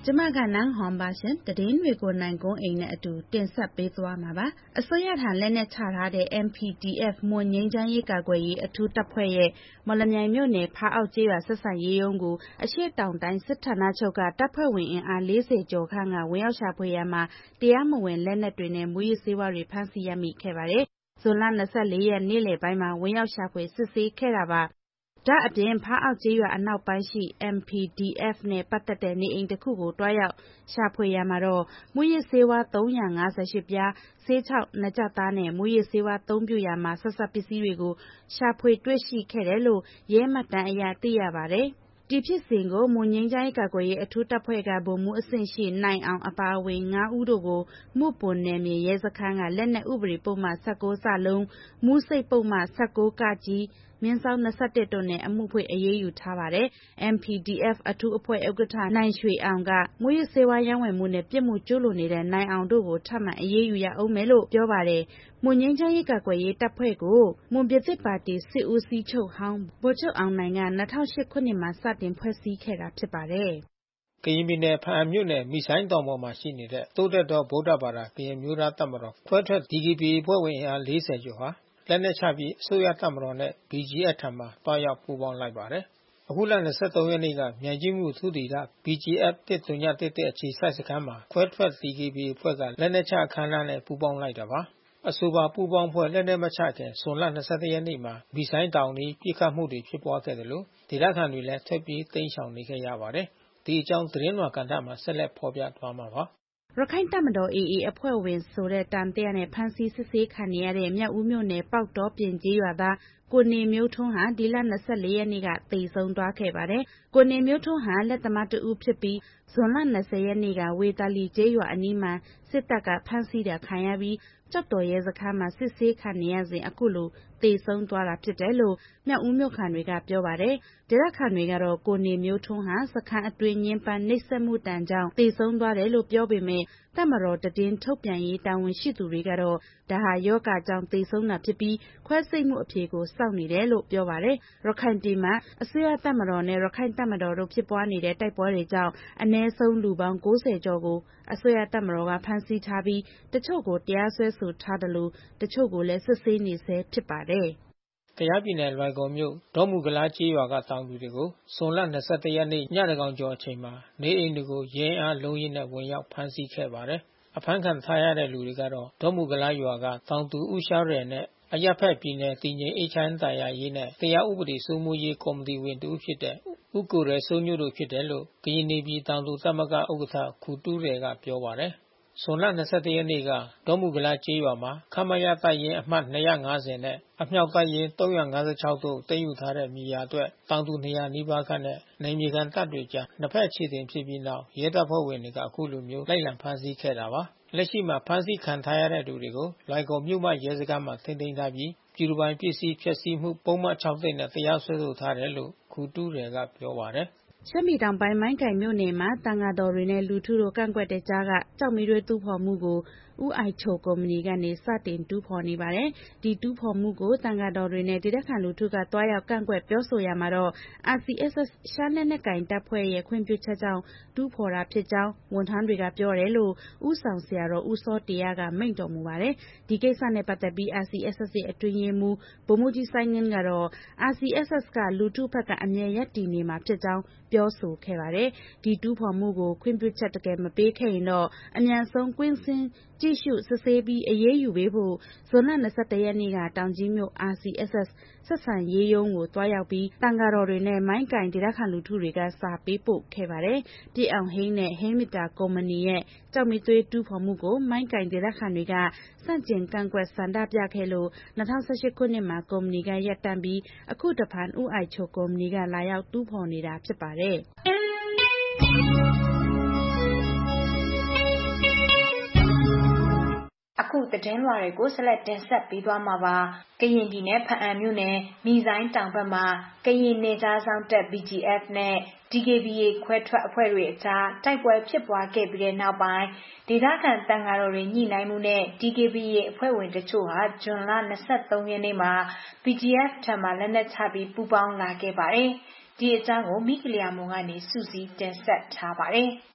ကျမကနန်းဟွန်ပါရှင်သတင်းတွေကိုနိုင်ကုန်းအိမ်နဲ့အတူတင်ဆက်ပေးသွားမှာပါအစိုးရထံလက်နက်ချထားတဲ့ M P D F မွန်ငိမ့်ချမ်းရေးကာကွယ်ရေးအထူးတပ်ဖွဲ့ရဲ့မော်လမြိုင်မြို့နယ်ဖားအောက်ကျေးရွာဆက်ဆံရေးရုံးကိုအရှေ့တောင်တိုင်းစစ်ဌာနချုပ်ကတပ်ဖွဲ့ဝင်အင်အား၄၀ကျော်ခန့်ကဝင်ရောက်ရှာဖွေရမှာတရားမဝင်လက်နက်တွေနဲ့မူရစ်ဆေးဝါးတွေဖမ်းဆီးရမိခဲ့ပါတယ်ဇွန်လ၂၄ရက်နေ့လယ်ပိုင်းမှာဝင်ရောက်ရှာဖွေစစ်ဆေးခဲ့တာပါဒါအပြင်ဖားအောက်ကျေးရွာအနောက်ပိုင်းရှိ M P D F နဲ့ပတ်သက်တဲ့နေအိမ်တစ်ခုကိုတွားရောက်ရှာဖွေရမှာတော့မူရစ်ဆေးဝါး၃၅၈ပြားဆေးခြောက်နှစ်ကြက်သားနဲ့မူရစ်ဆေးဝါးသုံးပြူရာမှာဆက်စပ်ပစ္စည်းတွေကိုရှာဖွေတွေ့ရှိခဲ့တယ်လို့ရဲမှတ်တမ်းအရသိရပါတယ်ဒီဖြစ်စဉ်ကိုမွန်ငိမ့်ချိုင်းကာကွယ်ရေးအထူးတပ်ဖွဲ့ကဗိုလ်မှူးအဆင့်ရှိနိုင်အောင်အပါအဝင်၅ဦးတို့ကိုမှုပွန်နယ်မြေရဲစခန်းကလက်နက်ဥပဒေပုံမှန်၁၉စလုံးမူးစိတ်ပုံမှန်၁၉ကကြီးမင်းဆောင်၂၁တို့နဲ့အမှုဖွင့်အရေးယူထားပါတယ်။ M P D F အထူးအဖွဲ့ဥက္ကဋ္ဌနိုင်ရွှေအောင်ကမူရစ်ဆေးဝါးရောင်းဝယ်မှုနဲ့ပြစ်မှုကျူးလွန်နေတဲ့နိုင်အောင်တို့ကိုထပ်မံအရေးယူရအောင်မယ်လို့ပြောပါတယ်။မွန်ငိမ့်ချမ်းရေးကာကွယ်ရေးတပ်ဖွဲ့ကိုမွန်ပြည်သစ်ပါတီစစ်ဦးစီးချုပ်ဟောင်းဗိုလ်ချုပ်အောင်နိုင်က၂၀၀၈ခုနှစ်မှာစတင်ဖွဲ့စည်းခဲ့တာဖြစ်ပါတယ်။ကရင်ပြည်နယ်ဖားအံမြို့နယ်မိဆိုင်တောင်ပေါ်မှာရှိနေတဲ့တိုးတက်သောဗုဒ္ဓဘာသာကရင်မျိုးသားတပ်မတော်ခွဲထွက် D K B A ဖွဲ့ဝင်အား၄၀ကျော်ဟာလက်နက်ချပြီးအစိုးရတပ်မတော်နဲ့ B G F ထံမှတွားရောက်ပူးပေါင်းလိုက်ပါတယ်။အခုလ၂၃ရက်နေ့ကမြိုင်ကြီးမှုသုတေသ B G F ၁၀၁၁အခြေစိုက်စခန်းမှာခွဲထွက် D K B A အဖွဲ့ကလက်နက်ချအခမ်းအနားနဲ့ပူးပေါင်းလိုက်တာပါ။အဆိုပါပူးပေါင်းဖွဲ့လက်နက်မချခင်ဇွန်လ၂၁ရက်နေ့မှာမိဆိုင်တောင်နီးပြစ်ခတ်မှုတွေဖြစ်ပွားခဲ့တယ်လို့ဒေသခံတွေလည်းထွက်ပြေးတိမ်းရှောင်နေခဲ့ရပါတယ်။ဒီအကြောင်းသတင်းလွှာကဏ္ဍမှာဆက်လက်ဖော်ပြသွားမှာပါရခိုင်တပ်မတော် A A အဖွဲ့ဝင်ဆိုတဲ့တန်တရားနဲ့ဖမ်းဆီးစစ်ဆေးခံနေရတဲ့မြောက်ဦးမြို့နယ်ပေါက်တော်ပြင်ကျေးရွာသားကိုနေမျိုးထွန်းဟာဒီလ၂၄ရက်နေ့ကသေဆုံးသွားခဲ့ပါတယ်။ကိုနေမျိုးထွန်းဟာလက်သမားတဦးဖြစ်ပြီးဇွန်လ၂၀ရက်နေ့ကဝေတာလီကျေးရွာအနီးမှာစစ်တပ်ကဖမ်းဆီးတာခံရပြီးကျောက်တော်ရဲစခန်းမှာစစ်ဆေးခံနေရစဉ်အခုလိုသေဆုံးသွားတာဖြစ်တယ်လို့မြောက်ဦးမြို့ခံတွေကပြောပါတယ်။ဒေသခံတွေကတော့ကိုနေမျိုးထွန်းဟာစခန်းအတွင်းညှဉ်းပန်းနှိပ်စက်မှုတန်ကြောင့်သေဆုံးသွားတယ်လို့ပြောပေမဲ့တပ်မတော်တည်င်းထုတ်ပြန်ရေးတာဝန်ရှိသူတွေကတော့ဒါဟာယောဂကြောင့်သေဆုံးတာဖြစ်ပြီးခွဲစိတ်မှုအဖြေကိုစောင့်နေတယ်လို့ပြောပါတယ်။ရခိုင်ပြည်မှာအစိုးရတပ်မတော်နဲ့ရခိုင်တပ်မတော်တို့ဖြစ်ပွားနေတဲ့တိုက်ပွဲတွေကြောင့်အ ਨੇ ဆုံးလူပေါင်း၉၀ကျော်ကိုအစိုးရတပ်မတော်ကဖမ်းဆီးထားပြီးတချို့ကိုတရားစွဲဆိုထားတယ်လို့တချို့ကိုလည်းစစ်ဆေးနေဆဲဖြစ်ပါတယ်။ကယားပြည်နယ်လွိုင်ကော်မြို့ဒေါမူကလားကျေးရွာကတောင်သူတွေကိုဇွန်လ၂၁ရက်နေ့ညသန်းခေါင်ကျော်အချိန်မှာနေအိမ်တွေကိုရဲအားလုံးရင်နဲ့ဝင်ရောက်ဖမ်းဆီးခဲ့ပါတယ်။အဖမ်းခံထားရတဲ့လူတွေကတော့ဒေါမူကလားရွာကတောင်သူဦးရှားရယ်နဲ့အရပ်ဖက်ပြည်နယ်တည်ငြိမ်အေးချမ်းသာယာရေးနဲ့တရားဥပဒေစိုးမိုးရေးကော်မတီဝင်တဦးဖြစ်တဲ့ဦးကိုရဲစိုးညွတ်တို့ဖြစ်တယ်လို့ကရင်နေပြည်တောင်သူသမဂ္ဂဥက္ကဋ္ဌခူတူးရယ်ကပြောပါတယ်။ဇွန်လ၂၁ရက်နေ့ကဒေါမူကလားကျေးရွာမှာခမရတပ်ရင်းအမှတ်၂၅၀နဲ့အမြောက်တပ်ရင်း၃၅၆တို့သိမ်းယူထားတဲ့မြေယာအတွက်တောင်သူ၂၀၀နီးပါးခန့်နဲ့နယ်မြေခံတပ်တွေကြားနှစ်ဖက်အခြေတင်ဖြစ်ပြီးနောက်ရဲတပ်ဖွဲ့ဝင်တွေကအခုလိုမျိုးလိုက်လံဖမ်းဆီးခဲ့တာပါ။လက်ရှိမှာဖမ်းဆီးခံထားရတဲ့သူတွေကိုလွိုင်ကော်မြို့မရဲစခန်းမှာထိန်းသိမ်းထားပြီးပြည်သူပိုင်ပစ္စည်းဖျက်ဆီးမှုပုံမှန်၆သိန်းနဲ့တရားစွဲဆိုထားတယ်လို့ခူတူးရယ်ကပြောပါတယ်ရှမ်းပြည်တောင်ပိုင်းမိုင်းကိုင်မြို့နယ်မှာတန်ဃာတော်တွေနဲ့လူထုတို့ကန့်ကွက်တဲ့ကြားကကြောက်မီးသွေးတူးဖော်မှုကိုဦးအိုက်ချိုကုမ္ပဏီကနေစတင်တူးဖော်နေပါတယ်။ဒီတူးဖော်မှုကိုတန်ဃာတော်တွေနဲ့ဒေသခံလူထုကတွားရောက်ကန့်ကွက်ပြောဆိုရမှာတော့ R C S S ရှမ်းလက်နက်ကိုင်တပ်ဖွဲ့ရဲ့ခွင့်ပြုချက်ကြောင့်တူးဖော်တာဖြစ်ကြောင်းဝန်ထမ်းတွေကပြောတယ်လို့ဦးဆောင်ဆရာတော်ဦးစောတရားကမိန့်တော်မူပါတယ်။ဒီကိစ္စနဲ့ပတ်သက်ပြီး R C S S ရဲ့အတွင်းရေးမှူးဗိုလ်မှူးကြီးစိုင်းငင်းကတော့ R C S S ကလူထုဘက်ကအမြဲရပ်တည်နေမှာဖြစ်ကြောင်းပြောဆိုခဲ့ပါတယ်။ဒီတူးဖော်မှုကိုခွင့်ပြုချက်တကယ်မပေးခဲ့ရင်တော့အမြန်ဆုံးကွင်းဆင်းကြည့်ရှုစစ်ဆေးပြီးအရေးယူပေးဖို့ဇွန်လ၂၁ရက်နေ့ကတောင်ကြီးမြို့ R C S S ဆက်ဆံရေးရုံးကိုတွားရောက်ပြီးတန်ဃာတော်တွေနဲ့မိုင်းကိုင်ဒေသခံလူထုတွေကစာပေးပို့ခဲ့ပါတယ်။ပြည့်အောင်ဟိန်းနဲ့ဟိန်းမီတာကုမ္ပဏီရဲ့ကြောက်မီးသွေးတူးဖော်မှုကိုမိုင်းကိုင်ဒေသခံတွေကစန့်ကျင်ကန့်ကွက်ဆန္ဒပြခဲ့လို့၂၀၁၈ခုနှစ်မှာကုမ္ပဏီကရပ်တန့်ပြီးအခုတဖန်ဦးအိုက်ချိုကုမ္ပဏီကလာရောက်တူးဖော်နေတာဖြစ်ပါတယ်။အခုသတင်းလွှာတွေကိုဆက်လက်တင်ဆက်ပေးသွားမှာပါ။ကရင်ပြည်နယ်ဖားအံမြို့နယ်မိဆိုင်တောင်ဘက်မှာကရင်နေကြားဆောင်တပ် B G F နဲ့ D K B A ခွဲထွက်အဖွဲ့တွေအကြားတိုက်ပွဲဖြစ်ပွားခဲ့ပြီးတဲ့နောက်ပိုင်းဒေသခံတန်ဃာတော်တွေညှိနှိုင်းမှုနဲ့ D K B A အဖွဲ့ဝင်တချို့ဟာဇွန်လ၂၃ရက်နေ့မှာ B G F ထံမှလက်နက်ချပြီးပူးပေါင်းလာခဲ့ပါတယ်။ဒီအကြောင်းကိုမိကလျာမုံကနေစုစည်းတင်ဆက်ထားပါတယ်။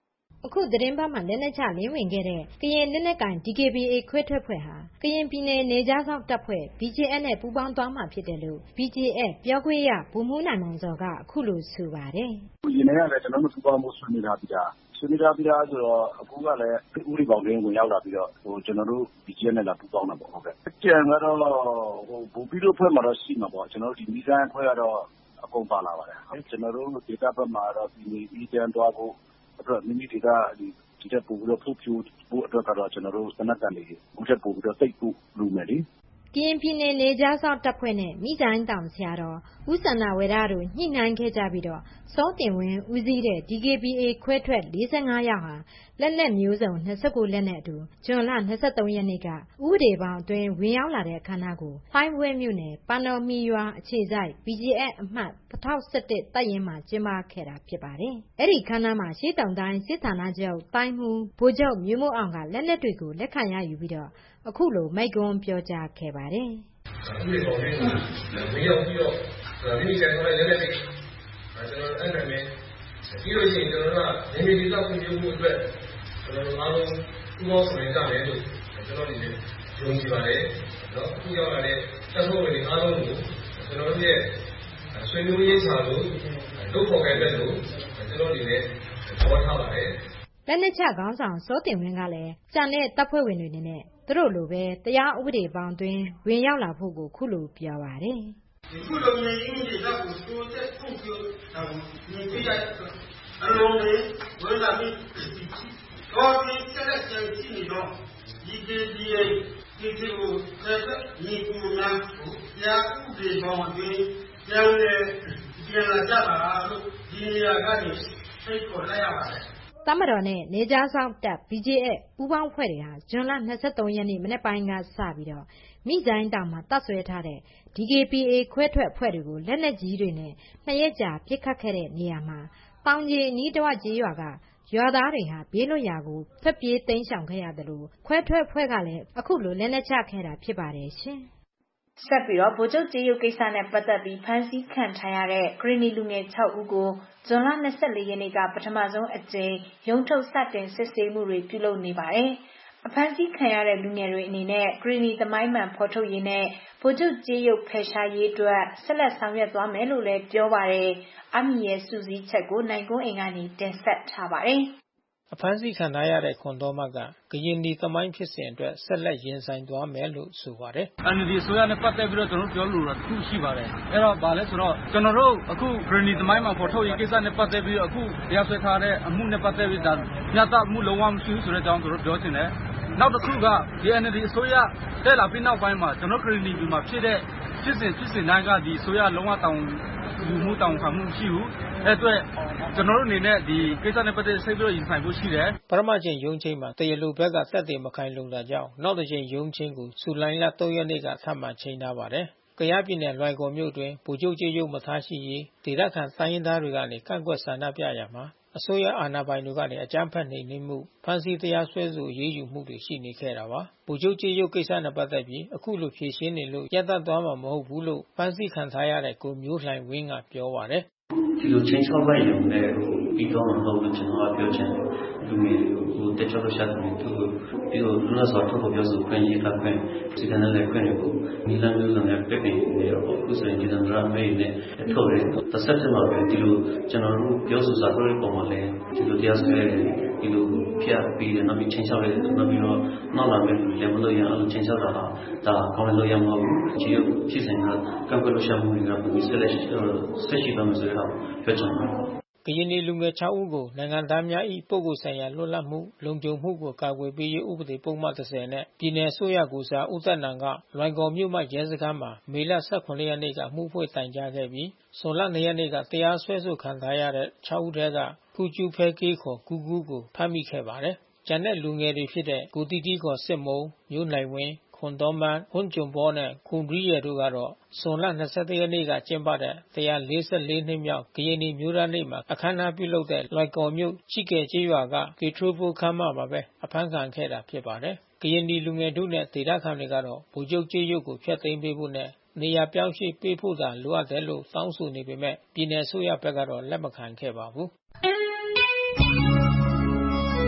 အခုသတင်းပတ်မှာလက်နက်ချလင်းဝင်ခဲ့တဲ့ကရင်လက်နက်ကိုင် ဒီ ကေ ဘီ အေ ခွဲထွက်ဖွဲ့ဟာကရင်ပြည်နယ်နေကြားစောင့်တပ်ဖွဲ့ ဘီ ဂျေ အက်ဖ် နဲ့ပူးပေါင်းသွားမှာဖြစ်တယ်လို့ ဘီ ဂျေ အက်ဖ် ပြောခွင့်ရဗိုလ်မှူးနိုင်မောင်ဇော်ကအခုလိုဆိုပါတယ်။ဒီနေ့ကလည်းကျွန်တော်တို့ပူးပေါင်းမှုဆွေးနွေးထားပြီးသားဆွေးနွေးထားပြီးသားဆိုတော့အခုကလည်းဥပဒေပေါင်းတွင်ဝင်ရောက်လာပြီးတော့ဟိုကျွန်တော်တို့ ဘီ ဂျေ အက်ဖ် နဲ့လာပူးပေါင်းတာပေါ့ဟုတ်ကဲ့။ကြံကတော့ဟိုဘူပီတို့ဖွဲ့မှာတော့ရှိမှာပေါ့ကျွန်တော်တို့ဒီမီဇန်ဖွဲ့ကတော့အကုန်ပါလာပါတယ်။ကျွန်တော်တို့ဒေတာဘက်မှာတော့ဒီနေ့ဒီတန်းသွားဖို့အတွက်မိမိဒေတာဒီဒီတက်ပို့ပြီးတော့ဖို့ဖြူဖို့အတွက်ကတော့ကျွန်တော်တို့စနစ်တန်လေးဦးချက်ပို့ပြီးတော့တိတ်ဖို့လူမယ်လေကရင်ပြည်နယ်နေကြားစောင့်တပ်ဖွဲ့နဲ့မိကြိုင်းတောင်ဆရာတော်ဦးစန္ဒဝေဒတို့ညှိနှိုင်းခဲ့ကြပြီးတော့စောတင်ဝင်းဦးစီးတဲ့ ဒီ ကေ ဘီ အေ ခွဲထွက်၄၅ယောက်ဟာလက်နက်မျိုးစုံ၂၉လက်နဲ့အတူဇွန်လ၂၃ရက်နေ့ကဥပဒေပေါင်းအတွင်းဝင်ရောက်လာတဲ့အခမ်းအနားကိုဖိုင်းဝဲမြို့နယ်ပန်းတော်မီရွာအခြေစိုက် ဘီ ဂျေ အက်ဖ် အမှတ်၁၀၁၁တပ်ရင်းမှာကျင်းပခဲ့တာဖြစ်ပါတယ်။အဲ့ဒီအခမ်းအနားမှာရှေ့တောင်တိုင်းစစ်ဌာနချုပ်တိုင်းမှူးဗိုလ်ချုပ်မျိုးမိုးအောင်ကလက်နက်တွေကိုလက်ခံရယူပြီးတော့အခုလိုမိန့်ခွန်းပြောကြားခဲ့ပါတယ်။ဥပဒေပေါင်းတွင်ဝင်ရောက်ပြီးတော့မိမိကံထားတဲ့လက်နက်တွေကျွန်တော်အဲ့ဒါနဲ့ပြီးလို့ရှိရင်ကျွန်တော်တို့ကနေမီဒီလောက်ပြုမှုအတွက်ကျွန်တော်တို့အားလုံးပူးပေါင်းဆောင်ရွက်ကြမယ်လို့ကျွန်တော်ဒီနေ့ယုံကြည်ပါတယ်နော်အခုရောက်လာတဲ့တပ်ဖွဲ့ဝင်တွေအားလုံးကိုကျွန်တော်တို့ရဲ့ဆွေးနွေးရေးစာလို့လုပ်ဖော်ခဲ့တဲ့လို့ကျွန်တော်ဒီနေ့ပြောထားပါတယ်လက်နက်ချခေါင်းဆောင်စောတင်ဝင်းကလည်းကြံတဲ့တပ်ဖွဲ့ဝင်တွေနဲ့သူတို့လိုပဲတရားဥပဒေပေါင်းတွင်ဝင်ရောက်လာဖို့ကိုခုလိုပြောပါတယ်ဒီခုလိုမျိုးရင်းနှီးတဲ့ကိုတိုးတက်ဖို့ပြောတာကိုမြင်တွေ့ရအလုံးလေးဝင်လာပြီးတော့ဒီစက်ကျန်စီတော့ဒီ ကေ ဘီ အေ ဒီဒီကိုဆက်ညီကူနာကိုတရားဥပဒေပေါင်းတွင်ကျောင်းရဲ့ပြန်လာကြပါလို့ဒီနေရာကနေစိတ်ကိုလိုက်ရပါတယ်တမတော်နဲ့နေကြားဆောင်တပ် ဘီ ဂျေ အက်ဖ် ပူးပေါင်းဖွဲ့တွေဟာဇွန်လ၂၃ရက်နေ့မနေ့ပိုင်းကစပြီးတော့မိကြိုင်းတောင်မှာတပ်ဆွဲထားတဲ့ ဒီ ကေ ဘီ အေ ခွဲထွက်ဖွဲ့တွေကိုလက်နက်ကြီးတွေနဲ့နှစ်ရက်ကြာပစ်ခတ်ခဲ့တဲ့နေရာမှာတောင်ကြီးနီးတဝကျေးရွာကရွာသားတွေဟာဘေးလွတ်ရာကိုဖက်ပြေးတိမ်းရှောင်ခဲ့ရတယ်လို့ခွဲထွက်ဖွဲ့ကလည်းအခုလိုလက်နက်ချခဲ့တာဖြစ်ပါတယ်ရှင်ဆက်ပြီးတော့ဗိုလ်ချုပ်ကြေးရုပ်ကိစ္စနဲ့ပတ်သက်ပြီးဖမ်းဆီးခံထားရတဲ့ဂရီနီလူငယ်၆ဦးကိုဇွန်လ၂၄ရက်နေ့ကပထမဆုံးအကြိမ်ရုံးထုတ်စတင်စစ်ဆေးမှုတွေပြုလုပ်နေပါတယ်။အဖမ်းဆီးခံရတဲ့လူငယ်တွေအနေနဲ့ဂရီနီသမိုင်းမှန်ဖော်ထုတ်ရေးနဲ့ဗိုလ်ချုပ်ကြေးရုပ်ဖယ်ရှားရေးအတွက်ဆက်လက်ဆောင်ရွက်သွားမယ်လို့လည်းပြောပါတယ်။အမီရဲ့စူးစီးချက်ကိုနိုင်ကွန်းအိမ်ကနေတင်ဆက်ထားပါတယ်။အဖမ်းဆီးခံထားရတဲ့ခွန်တော်မကကရင်ဒီသမိုင်းဖြစ်စဉ်အတွက်ဆက်လက်ရင်ဆိုင်သွားမယ်လို့ဆိုပါတယ်။ အန် အယ် လ် ဒီ အစိုးရနဲ့ပတ်သက်ပြီးတော့ကျွန်တော်တို့ပြောလို့တာတစ်ခုရှိပါတယ်။အဲ့တော့ဗာလဲဆိုတော့ကျွန်တော်တို့အခုဂရနီသမိုင်းမှာပေါ်ထုတ်ရေးကိစ္စနဲ့ပတ်သက်ပြီးတော့အခုတရားစွဲထားတဲ့အမှုနဲ့ပတ်သက်ပြီးဒါညတာမှုလုံးဝမရှိဘူးဆိုတဲ့အကြောင်းကျွန်တော်တို့ပြောချင်တယ်။နောက်တစ်ခုကဒီ အန် အယ် လ် ဒီ အစိုးရတက်လာပြီးနောက်ပိုင်းမှာကျွန်တော်ဂရနီပြည်မှာဖြစ်တဲ့ဖြစ်စဉ်ဖြစ်စဉ်တိုင်းကဒီအစိုးရလုံးဝတောင်းလူမှုတောင်းခံမှုရှိဘူး။အဲ့အတွက်ကျွန်တော်တို့အနေနဲ့ဒီကိစ္စနဲ့ပတ်သက်စိတ်ပြီးတော့ရင်ဆိုင်ဖို့ရှိတယ်ပထမချိန်ရုံးချင်းမှာတရားလိုဘက်ကသက်သေမခိုင်လုံတာကြောင့်နောက်တစ်ချိန်ရုံးချင်းကိုဇူလိုင်လ၃ရက်နေ့ကထပ်မံချိန်ထားပါတယ်။ကယားပြည်နယ်လွိုင်ကော်မြို့တွင်ဗိုလ်ချုပ်ကြေးရုပ်မထားရှိရေးဒေသခံတိုင်းရင်းသားတွေကနေကန့်ကွက်ဆန္ဒပြရာမှာအစိုးရအာဏာပိုင်တွေကနေအကြမ်းဖက်နှိမ်နင်းမှုဖမ်းဆီးတရားစွဲဆိုအရေးယူမှုတွေရှိနေခဲ့တာပါ။ဗိုလ်ချုပ်ကြေးရုပ်ကိစ္စနဲ့ပတ်သက်ပြီးအခုလိုဖြေရှင်းနေလို့ရပ်တန့်သွားမှာမဟုတ်ဘူးလို့ဖမ်းဆီးခံထားရတဲ့ကိုမျိုးလှိုင်ဝင်းကပြောပါတယ်။ဒီလိုချင်းချောက်လိုက်ရုံနဲ့ပြီးတော့မဟုတ်လို့ကျွန်တော်ပြောချင်တယ်လူမျိုးကိုတက်ချောက်ရှာတယ်သူပြီးတော့လူနာဆောက်ထုတ်ပြောဆိုခွင့်ရတာခွင့်ဒီကနေ့လည်းခွင့်ကိုနီလန်မျိုးစုံနဲ့ပြည့်ပြည့်နေတော့အခုဆိုရင်ဒီကနေ့ရမေးနဲ့ထုတ်တယ်တစ်ဆက်တည်းမှာပဲဒီလိုကျွန်တော်တို့ပြောဆိုစာတွေပုံမှာလည်းဒီလိုတရားစွဲဒီလိုပြပြီးတော့နောက်ပြီးချင်းချောက်လိုက်နောက်ပြီးတော့နောက်လာမယ်လည်းမလို့ရအောင်ချင်းချောက်တာဒါကောင်းလို့ရမှာဘူးဒီလိုဖြစ်စဉ်ကကံကွက်လို့ရှာမှုတွေကပုံစံလက်ဆက်ရှိပါမယ်ဆိုတော့ပြောချင်တယ်ကရင်နီလူငယ်၆ဦးကိုနိုင်ငံသားများ၏ပုဂ္ဂိုလ်ဆိုင်ရာလွတ်လပ်မှုလုံခြုံမှုကိုကာကွယ်ပေးရေးဥပဒေပုံမှန်၁၀နဲ့ပြည်နယ်အစိုးရကိုစားဦးသက်နန်ကလွိုင်ကော်မြို့မှရဲစခန်းမှာမေလ၁၇ရက်နေ့ကမှုဖွင့်တိုင်ကြားခဲ့ပြီးဇွန်လ၂ရက်နေ့ကတရားစွဲဆိုခံထားရတဲ့၆ဦးထဲကဖူကျူဖဲကေးခေါ်ကူကူကိုဖမ်းမိခဲ့ပါတယ်။ကျန်တဲ့လူငယ်တွေဖြစ်တဲ့ကိုတီတီခေါ်စစ်မုံမျိုးနိုင်ဝင်းခွန်တော်မန်းခွန်ဂျုံဘောနဲ့ခွန်ဘရီရတို့ကတော့ဇွန်လ၂၁ရက်နေ့ကကျင်းပတဲ့၁၄၄နှစ်မြောက်ကရင်နီမျိုးသားနေ့မှာအခမ်းအနားပြုလုပ်တဲ့လွိုင်ကော်မြို့ချီကယ်ကျေးရွာကကေထရိုဖိုခမ်းမမှာပဲအဖမ်းခံခဲ့တာဖြစ်ပါတယ်။ကရင်နီလူငယ်တို့နဲ့ဒေသခံတွေကတော့ဗိုလ်ချုပ်ကြေးရုပ်ကိုဖျက်သိမ်းပေးဖို့နဲ့နေရာပြောင်းရွှေ့ပေးဖို့သာလိုအပ်တယ်လို့တောင်းဆိုနေပေမဲ့ပြည်내အစိုးရဘက်ကတော့လက်မခံခဲ့ပါဘူး။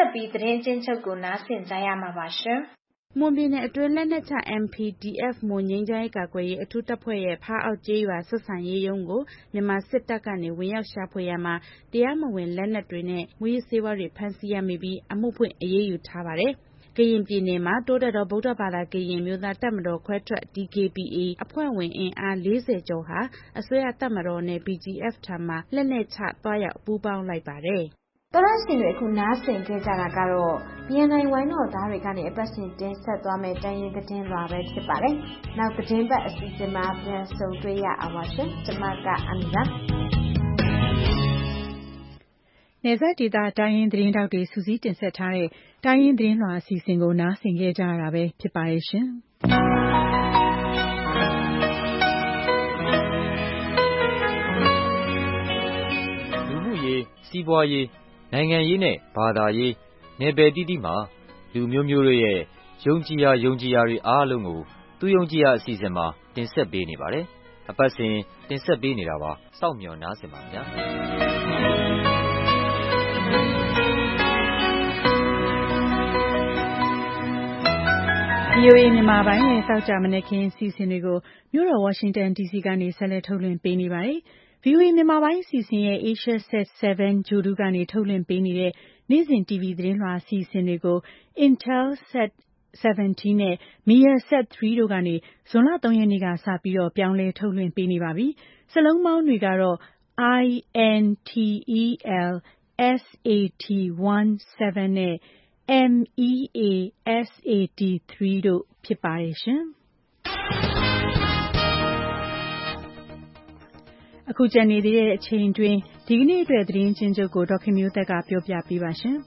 ဆက်ပြီးသတင်းချင်းချုပ်ကိုနားဆင်ကြရမှာပါရှင်။မွန်ပြည်နယ်အတွင်းလက်နက်ချ M P D F မွန်ငြိမ်းချမ်းရေးကာကွယ်ရေးအထူးတပ်ဖွဲ့ရဲ့ဖားအောက်ကျေးရွာဆက်ဆံရေးရုံးကိုမြန်မာစစ်တပ်ကနေဝင်ရောက်ရှာဖွေရာမှာတရားမဝင်လက်နက်တွေနဲ့မူးယစ်ဆေးဝါးတွေဖမ်းဆီးရမိပြီးအမှုဖွင့်အရေးယူထားပါတယ်။ကရင်ပြည်နယ်မှာတိုးတက်သောဗုဒ္ဓဘာသာကရင်မျိုးသားတပ်မတော်ခွဲထွက် D K B A အဖွဲ့ဝင်အင်အားလေးဆယ်ကျော်ဟာအစိုးရတပ်မတော်နဲ့ B G F ထံမှလက်နက်ချသွားရောက်ပူးပေါင်းလိုက်ပါတယ်။တော်ရရှင်တွေအခုနားဆင်ကြကြတာကတော့မြန်နိုင်ဝိုင်းတော်သားတွေကနေအပတ်စဉ်တင်ဆက်သွားမယ့်တိုင်းရင်းသတင်းလွှာပဲဖြစ်ပါတယ်။နောက်သတင်းပတ်အစီအစဉ်မှာပြန်ဆုံတွေ့ရအောင်ပါရှင်။ကျွန်မကအမီပါ။နယ်စပ်ဒေသတိုင်းရင်းသတင်းတောက်တွေစူးစီးတင်ဆက်ထားတဲ့တိုင်းရင်းသတင်းလွှာအစီအစဉ်ကိုနားဆင်ကြကြရတာပဲဖြစ်ပါရဲ့ရှင်။လူမှုရေးစီးပွားရေးနိုင်ငံရေးနဲ့ဘာသာရေးနယ်ပယ်တိတိမှာလူမျိုးမျိုးတို့ရဲ့ယုံကြည်ရာယုံကြည်ရာတွေအားလုံးကိုသူယုံကြည်ရာအစီအစဉ်မှာတင်ဆက်ပေးနေပါတယ်။အပတ်စဉ်တင်ဆက်ပေးနေတာပါစောင့်မျှော်နားဆင်ပါဗျာ။ V O A မြန်မာပိုင်းရဲ့စောင့်ကြမနေ့ခင်စီစဉ်တွေကိုမြို့တော်ဝါရှင်တန် D C ကနေဆက်လက်ထုတ်လွှင့်ပေးနေပါတယ်။ V O A မြန်မာပိုင်းစီစဉ်ရဲ့ Asia Set 7 ဂြိုဟ်တုကနေထုတ်လွှင့်ပေးနေတဲ့နေ့စဉ် တီဗီသတင်းလွှာအစီအစဉ်တွေကို Intelsat ဆဗန်တီးနဲ့ Measat 3တို့ကနေဇွန်လသုံးရက်နေ့ကစပြီးတော့ပြောင်းလဲထုတ်လွှင့်ပေးနေပါပြီ။စလုံးပေါင်းတွေကတော့ I N T E L S A T ဆဗန်နဲ့ M E A S A T 3တို့ဖြစ်ပါတယ်ရှင်။အခုကျန်နေသေးတဲ့အချိန်တွင်ဒီကနေ့အတွက်သတင်းချင်းချုပ်ကိုဒေါက်ခင်မျိုးသက်ကပြောပြပေးပါရှင်။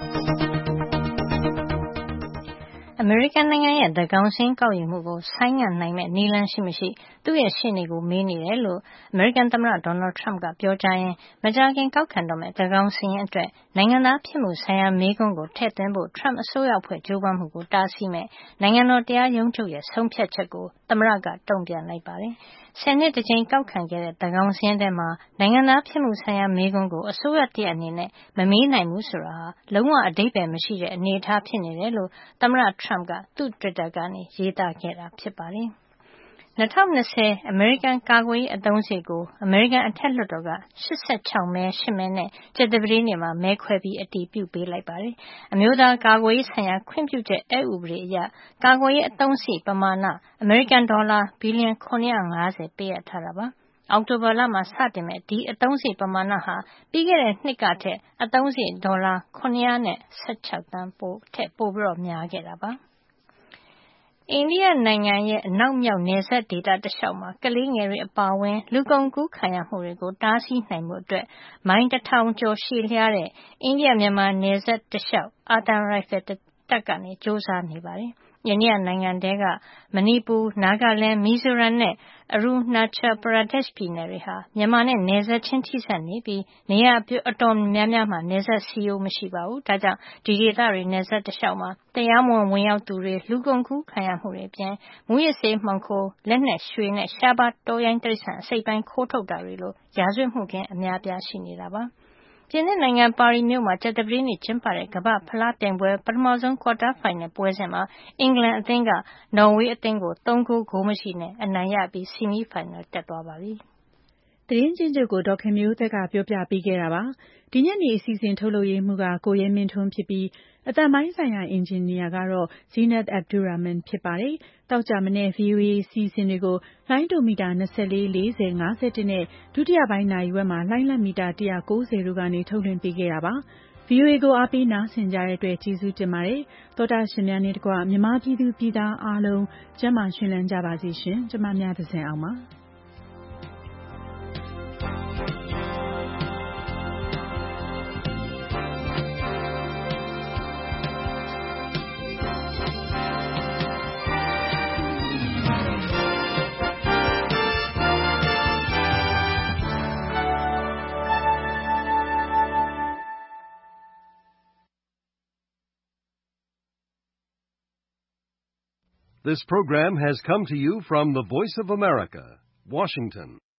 အမေရိကန်နိုင်ငံရဲ့သန်းခေါင်စာရင်းကောက်ယူမှုကိုဆိုင်းငံ့နိုင်မယ့်နည်းလမ်းရှိမရှိသူ့ရဲ့ရှေ့နေကိုမေးနေတယ်လို့အမေရိကန်သမ္မတဒေါ်နယ်ထရမ့်ကပြောကြားရင်းမကြာခင်ကောက်ခံတော့မယ့်သန်းခေါင်စာရင်းအတွက်နိုင်ငံသားဖြစ်မှုဆိုင်ရာမေးခွန်းကိုထည့်သွင်းဖို့ထရမ့်အစိုးရအဖွဲ့ကြိုးပမ်းမှုကိုတားဆီးမယ့်နိုင်ငံတော်တရားရုံးချုပ်ရဲ့ဆုံးဖြတ်ချက်ကိုသမ္မတကတုံ့ပြန်လိုက်ပါတယ်။ဆယ်နှစ်တစ်ကြိမ်ကောက်ခံခဲ့တဲ့သန်းခေါင်စာရင်းထဲမှာနိုင်ငံသားဖြစ်မှုဆိုင်ရာမေးခွန်းကိုအစိုးရတရပ်အနေနဲ့မမေးနိုင်ဘူးဆိုတာဟာလုံးဝအဓိပ္ပာယ်မရှိတဲ့အနေအထားဖြစ်နေတယ်လို့သမ္မတထရမ့်ကသူ့တွစ်တာကနေရေးသားခဲ့တာဖြစ်ပါတယ်။၂၀၂၀အမေရိကန်ကာကွယ်ရေးအသုံးစရိတ်ကိုအမေရိကန်အထက်လွှတ်တော်က၈၆မဲ၈မဲနဲ့ကြာသပတေးနေ့မှာမဲခွဲပြီးအတည်ပြုပေးလိုက်ပါတယ်။အမျိုးသားကာကွယ်ရေးဆိုင်ရာခွင့်ပြုချက်အက်ဥပဒေအရကာကွယ်ရေးအသုံးစရိတ်ပမာဏအမေရိကန်ဒေါ်လာဘီလီယံ၇၅၀ပေးအပ်ထားတာပါ။အောက်တိုဘာလမှာစတင်မဲ့ဒီအသုံးစရိတ်ပမာဏဟာပြီးခဲ့တဲ့နှစ်ကထက်အသုံးစရိတ်ဒေါ်လာ၇၁၆သန်းပိုထက်ပိုပြီးများခဲ့တာပါ။အိန္ဒိယနိုင်ငံရဲ့အနောက်မြောက်နယ်စပ်ဒေသတလျှောက်မှာကလေးငယ်တွေအပါအဝင်လူကုန်ကူးခံရမှုတွေကိုတားဆီးနိုင်မှုအတွက်မိုင်တစ်ထောင်ကျော်ရှည်လျားတဲ့အိန္ဒိယမြန်မာနယ်စပ်တလျှောက်အာသံရိုင်ဖယ်တပ်ကနေစ조사နေပါတယ်။အိန္ဒိယနိုင်ငံထဲကမဏိပူ၊နာဂလန်း၊မီဇိုရမ်နဲ့အရူနာချယ်ပရာဒက်ရှ်ပြည်နယ်တွေဟာမြန်မာနဲ့နယ်စပ်ချင်းထိစပ်နေပြီးနေရာအတော်များများမှာနယ်စပ်စည်းရိုးမရှိပါဘူး။ဒါကြောင့်ဒီဒေသတွေနယ်စပ်တလျှောက်မှာတရားမဝင်ဝင်ရောက်သူတွေလူကုန်ကူးခံရမှုတွေအပြင်မူးယစ်ဆေးမှောင်ခိုလက်နက်ရွှေနဲ့ရှားပါးတောရိုင်းတိရစ္ဆာန်အစိတ်ပိုင်းခိုးထုတ်တာတွေလိုရာဇဝတ်မှုခင်းအများအပြားရှိနေတာပါ။ပြင်သစ်နိုင်ငံပါရီမြို့မှာကြာသပတေးနေ့ကျင်းပတဲ့ကမ္ဘာ့ဖလားပြိုင်ပွဲပထမဆုံးကွာတားဖိုင်နယ်ပွဲစဉ်မှာအင်္ဂလန်အသင်းကနော်ဝေးအသင်းကိုသုံးဂိုးဂိုးမရှိနဲ့အနိုင်ရပြီးဆီမီးဖိုင်နယ်တက်သွားပါပြီ။သတင်းချင်းချုပ်ကိုဒေါက်ခင်မျိုးသက်ကပြောပြပေးခဲ့တာပါ။ဒီညနေအစီအစဉ်ထုတ်လုပ်ရေးမှူးကကိုရဲမင်းထွန်းဖြစ်ပြီးအသံပိုင်းဆိုင်ရာအင်ဂျင်နီယာကတော့ဇီနတ်အဗ်ဒူရာမန်ဖြစ်ပါတယ်။တောက်ကြမနေ့ V O A အစီအစဉ်တွေကိုလိုင်းဒိုမီတာ၂၄၊၄၀၊၅၁နဲ့ဒုတိယပိုင်းနာရီဝက်မှာလိုင်းလက်မီတာ၁၉၀တို့ကနေထုတ်လွှင့်ပေးခဲ့တာပါ။ V O A ကိုအားပေးနားဆင်ကြတဲ့အတွက်ကျေးဇူးတင်ပါတယ်။သောတာရှင်များနဲ့တကွမြန်မာပြည်သူပြည်သားအားလုံးကျန်းမာရှင်လန်းကြပါစေရှင်။ကျမများသဇင်အောင်ပါ။ This program has come to you from the Voice of America, Washington.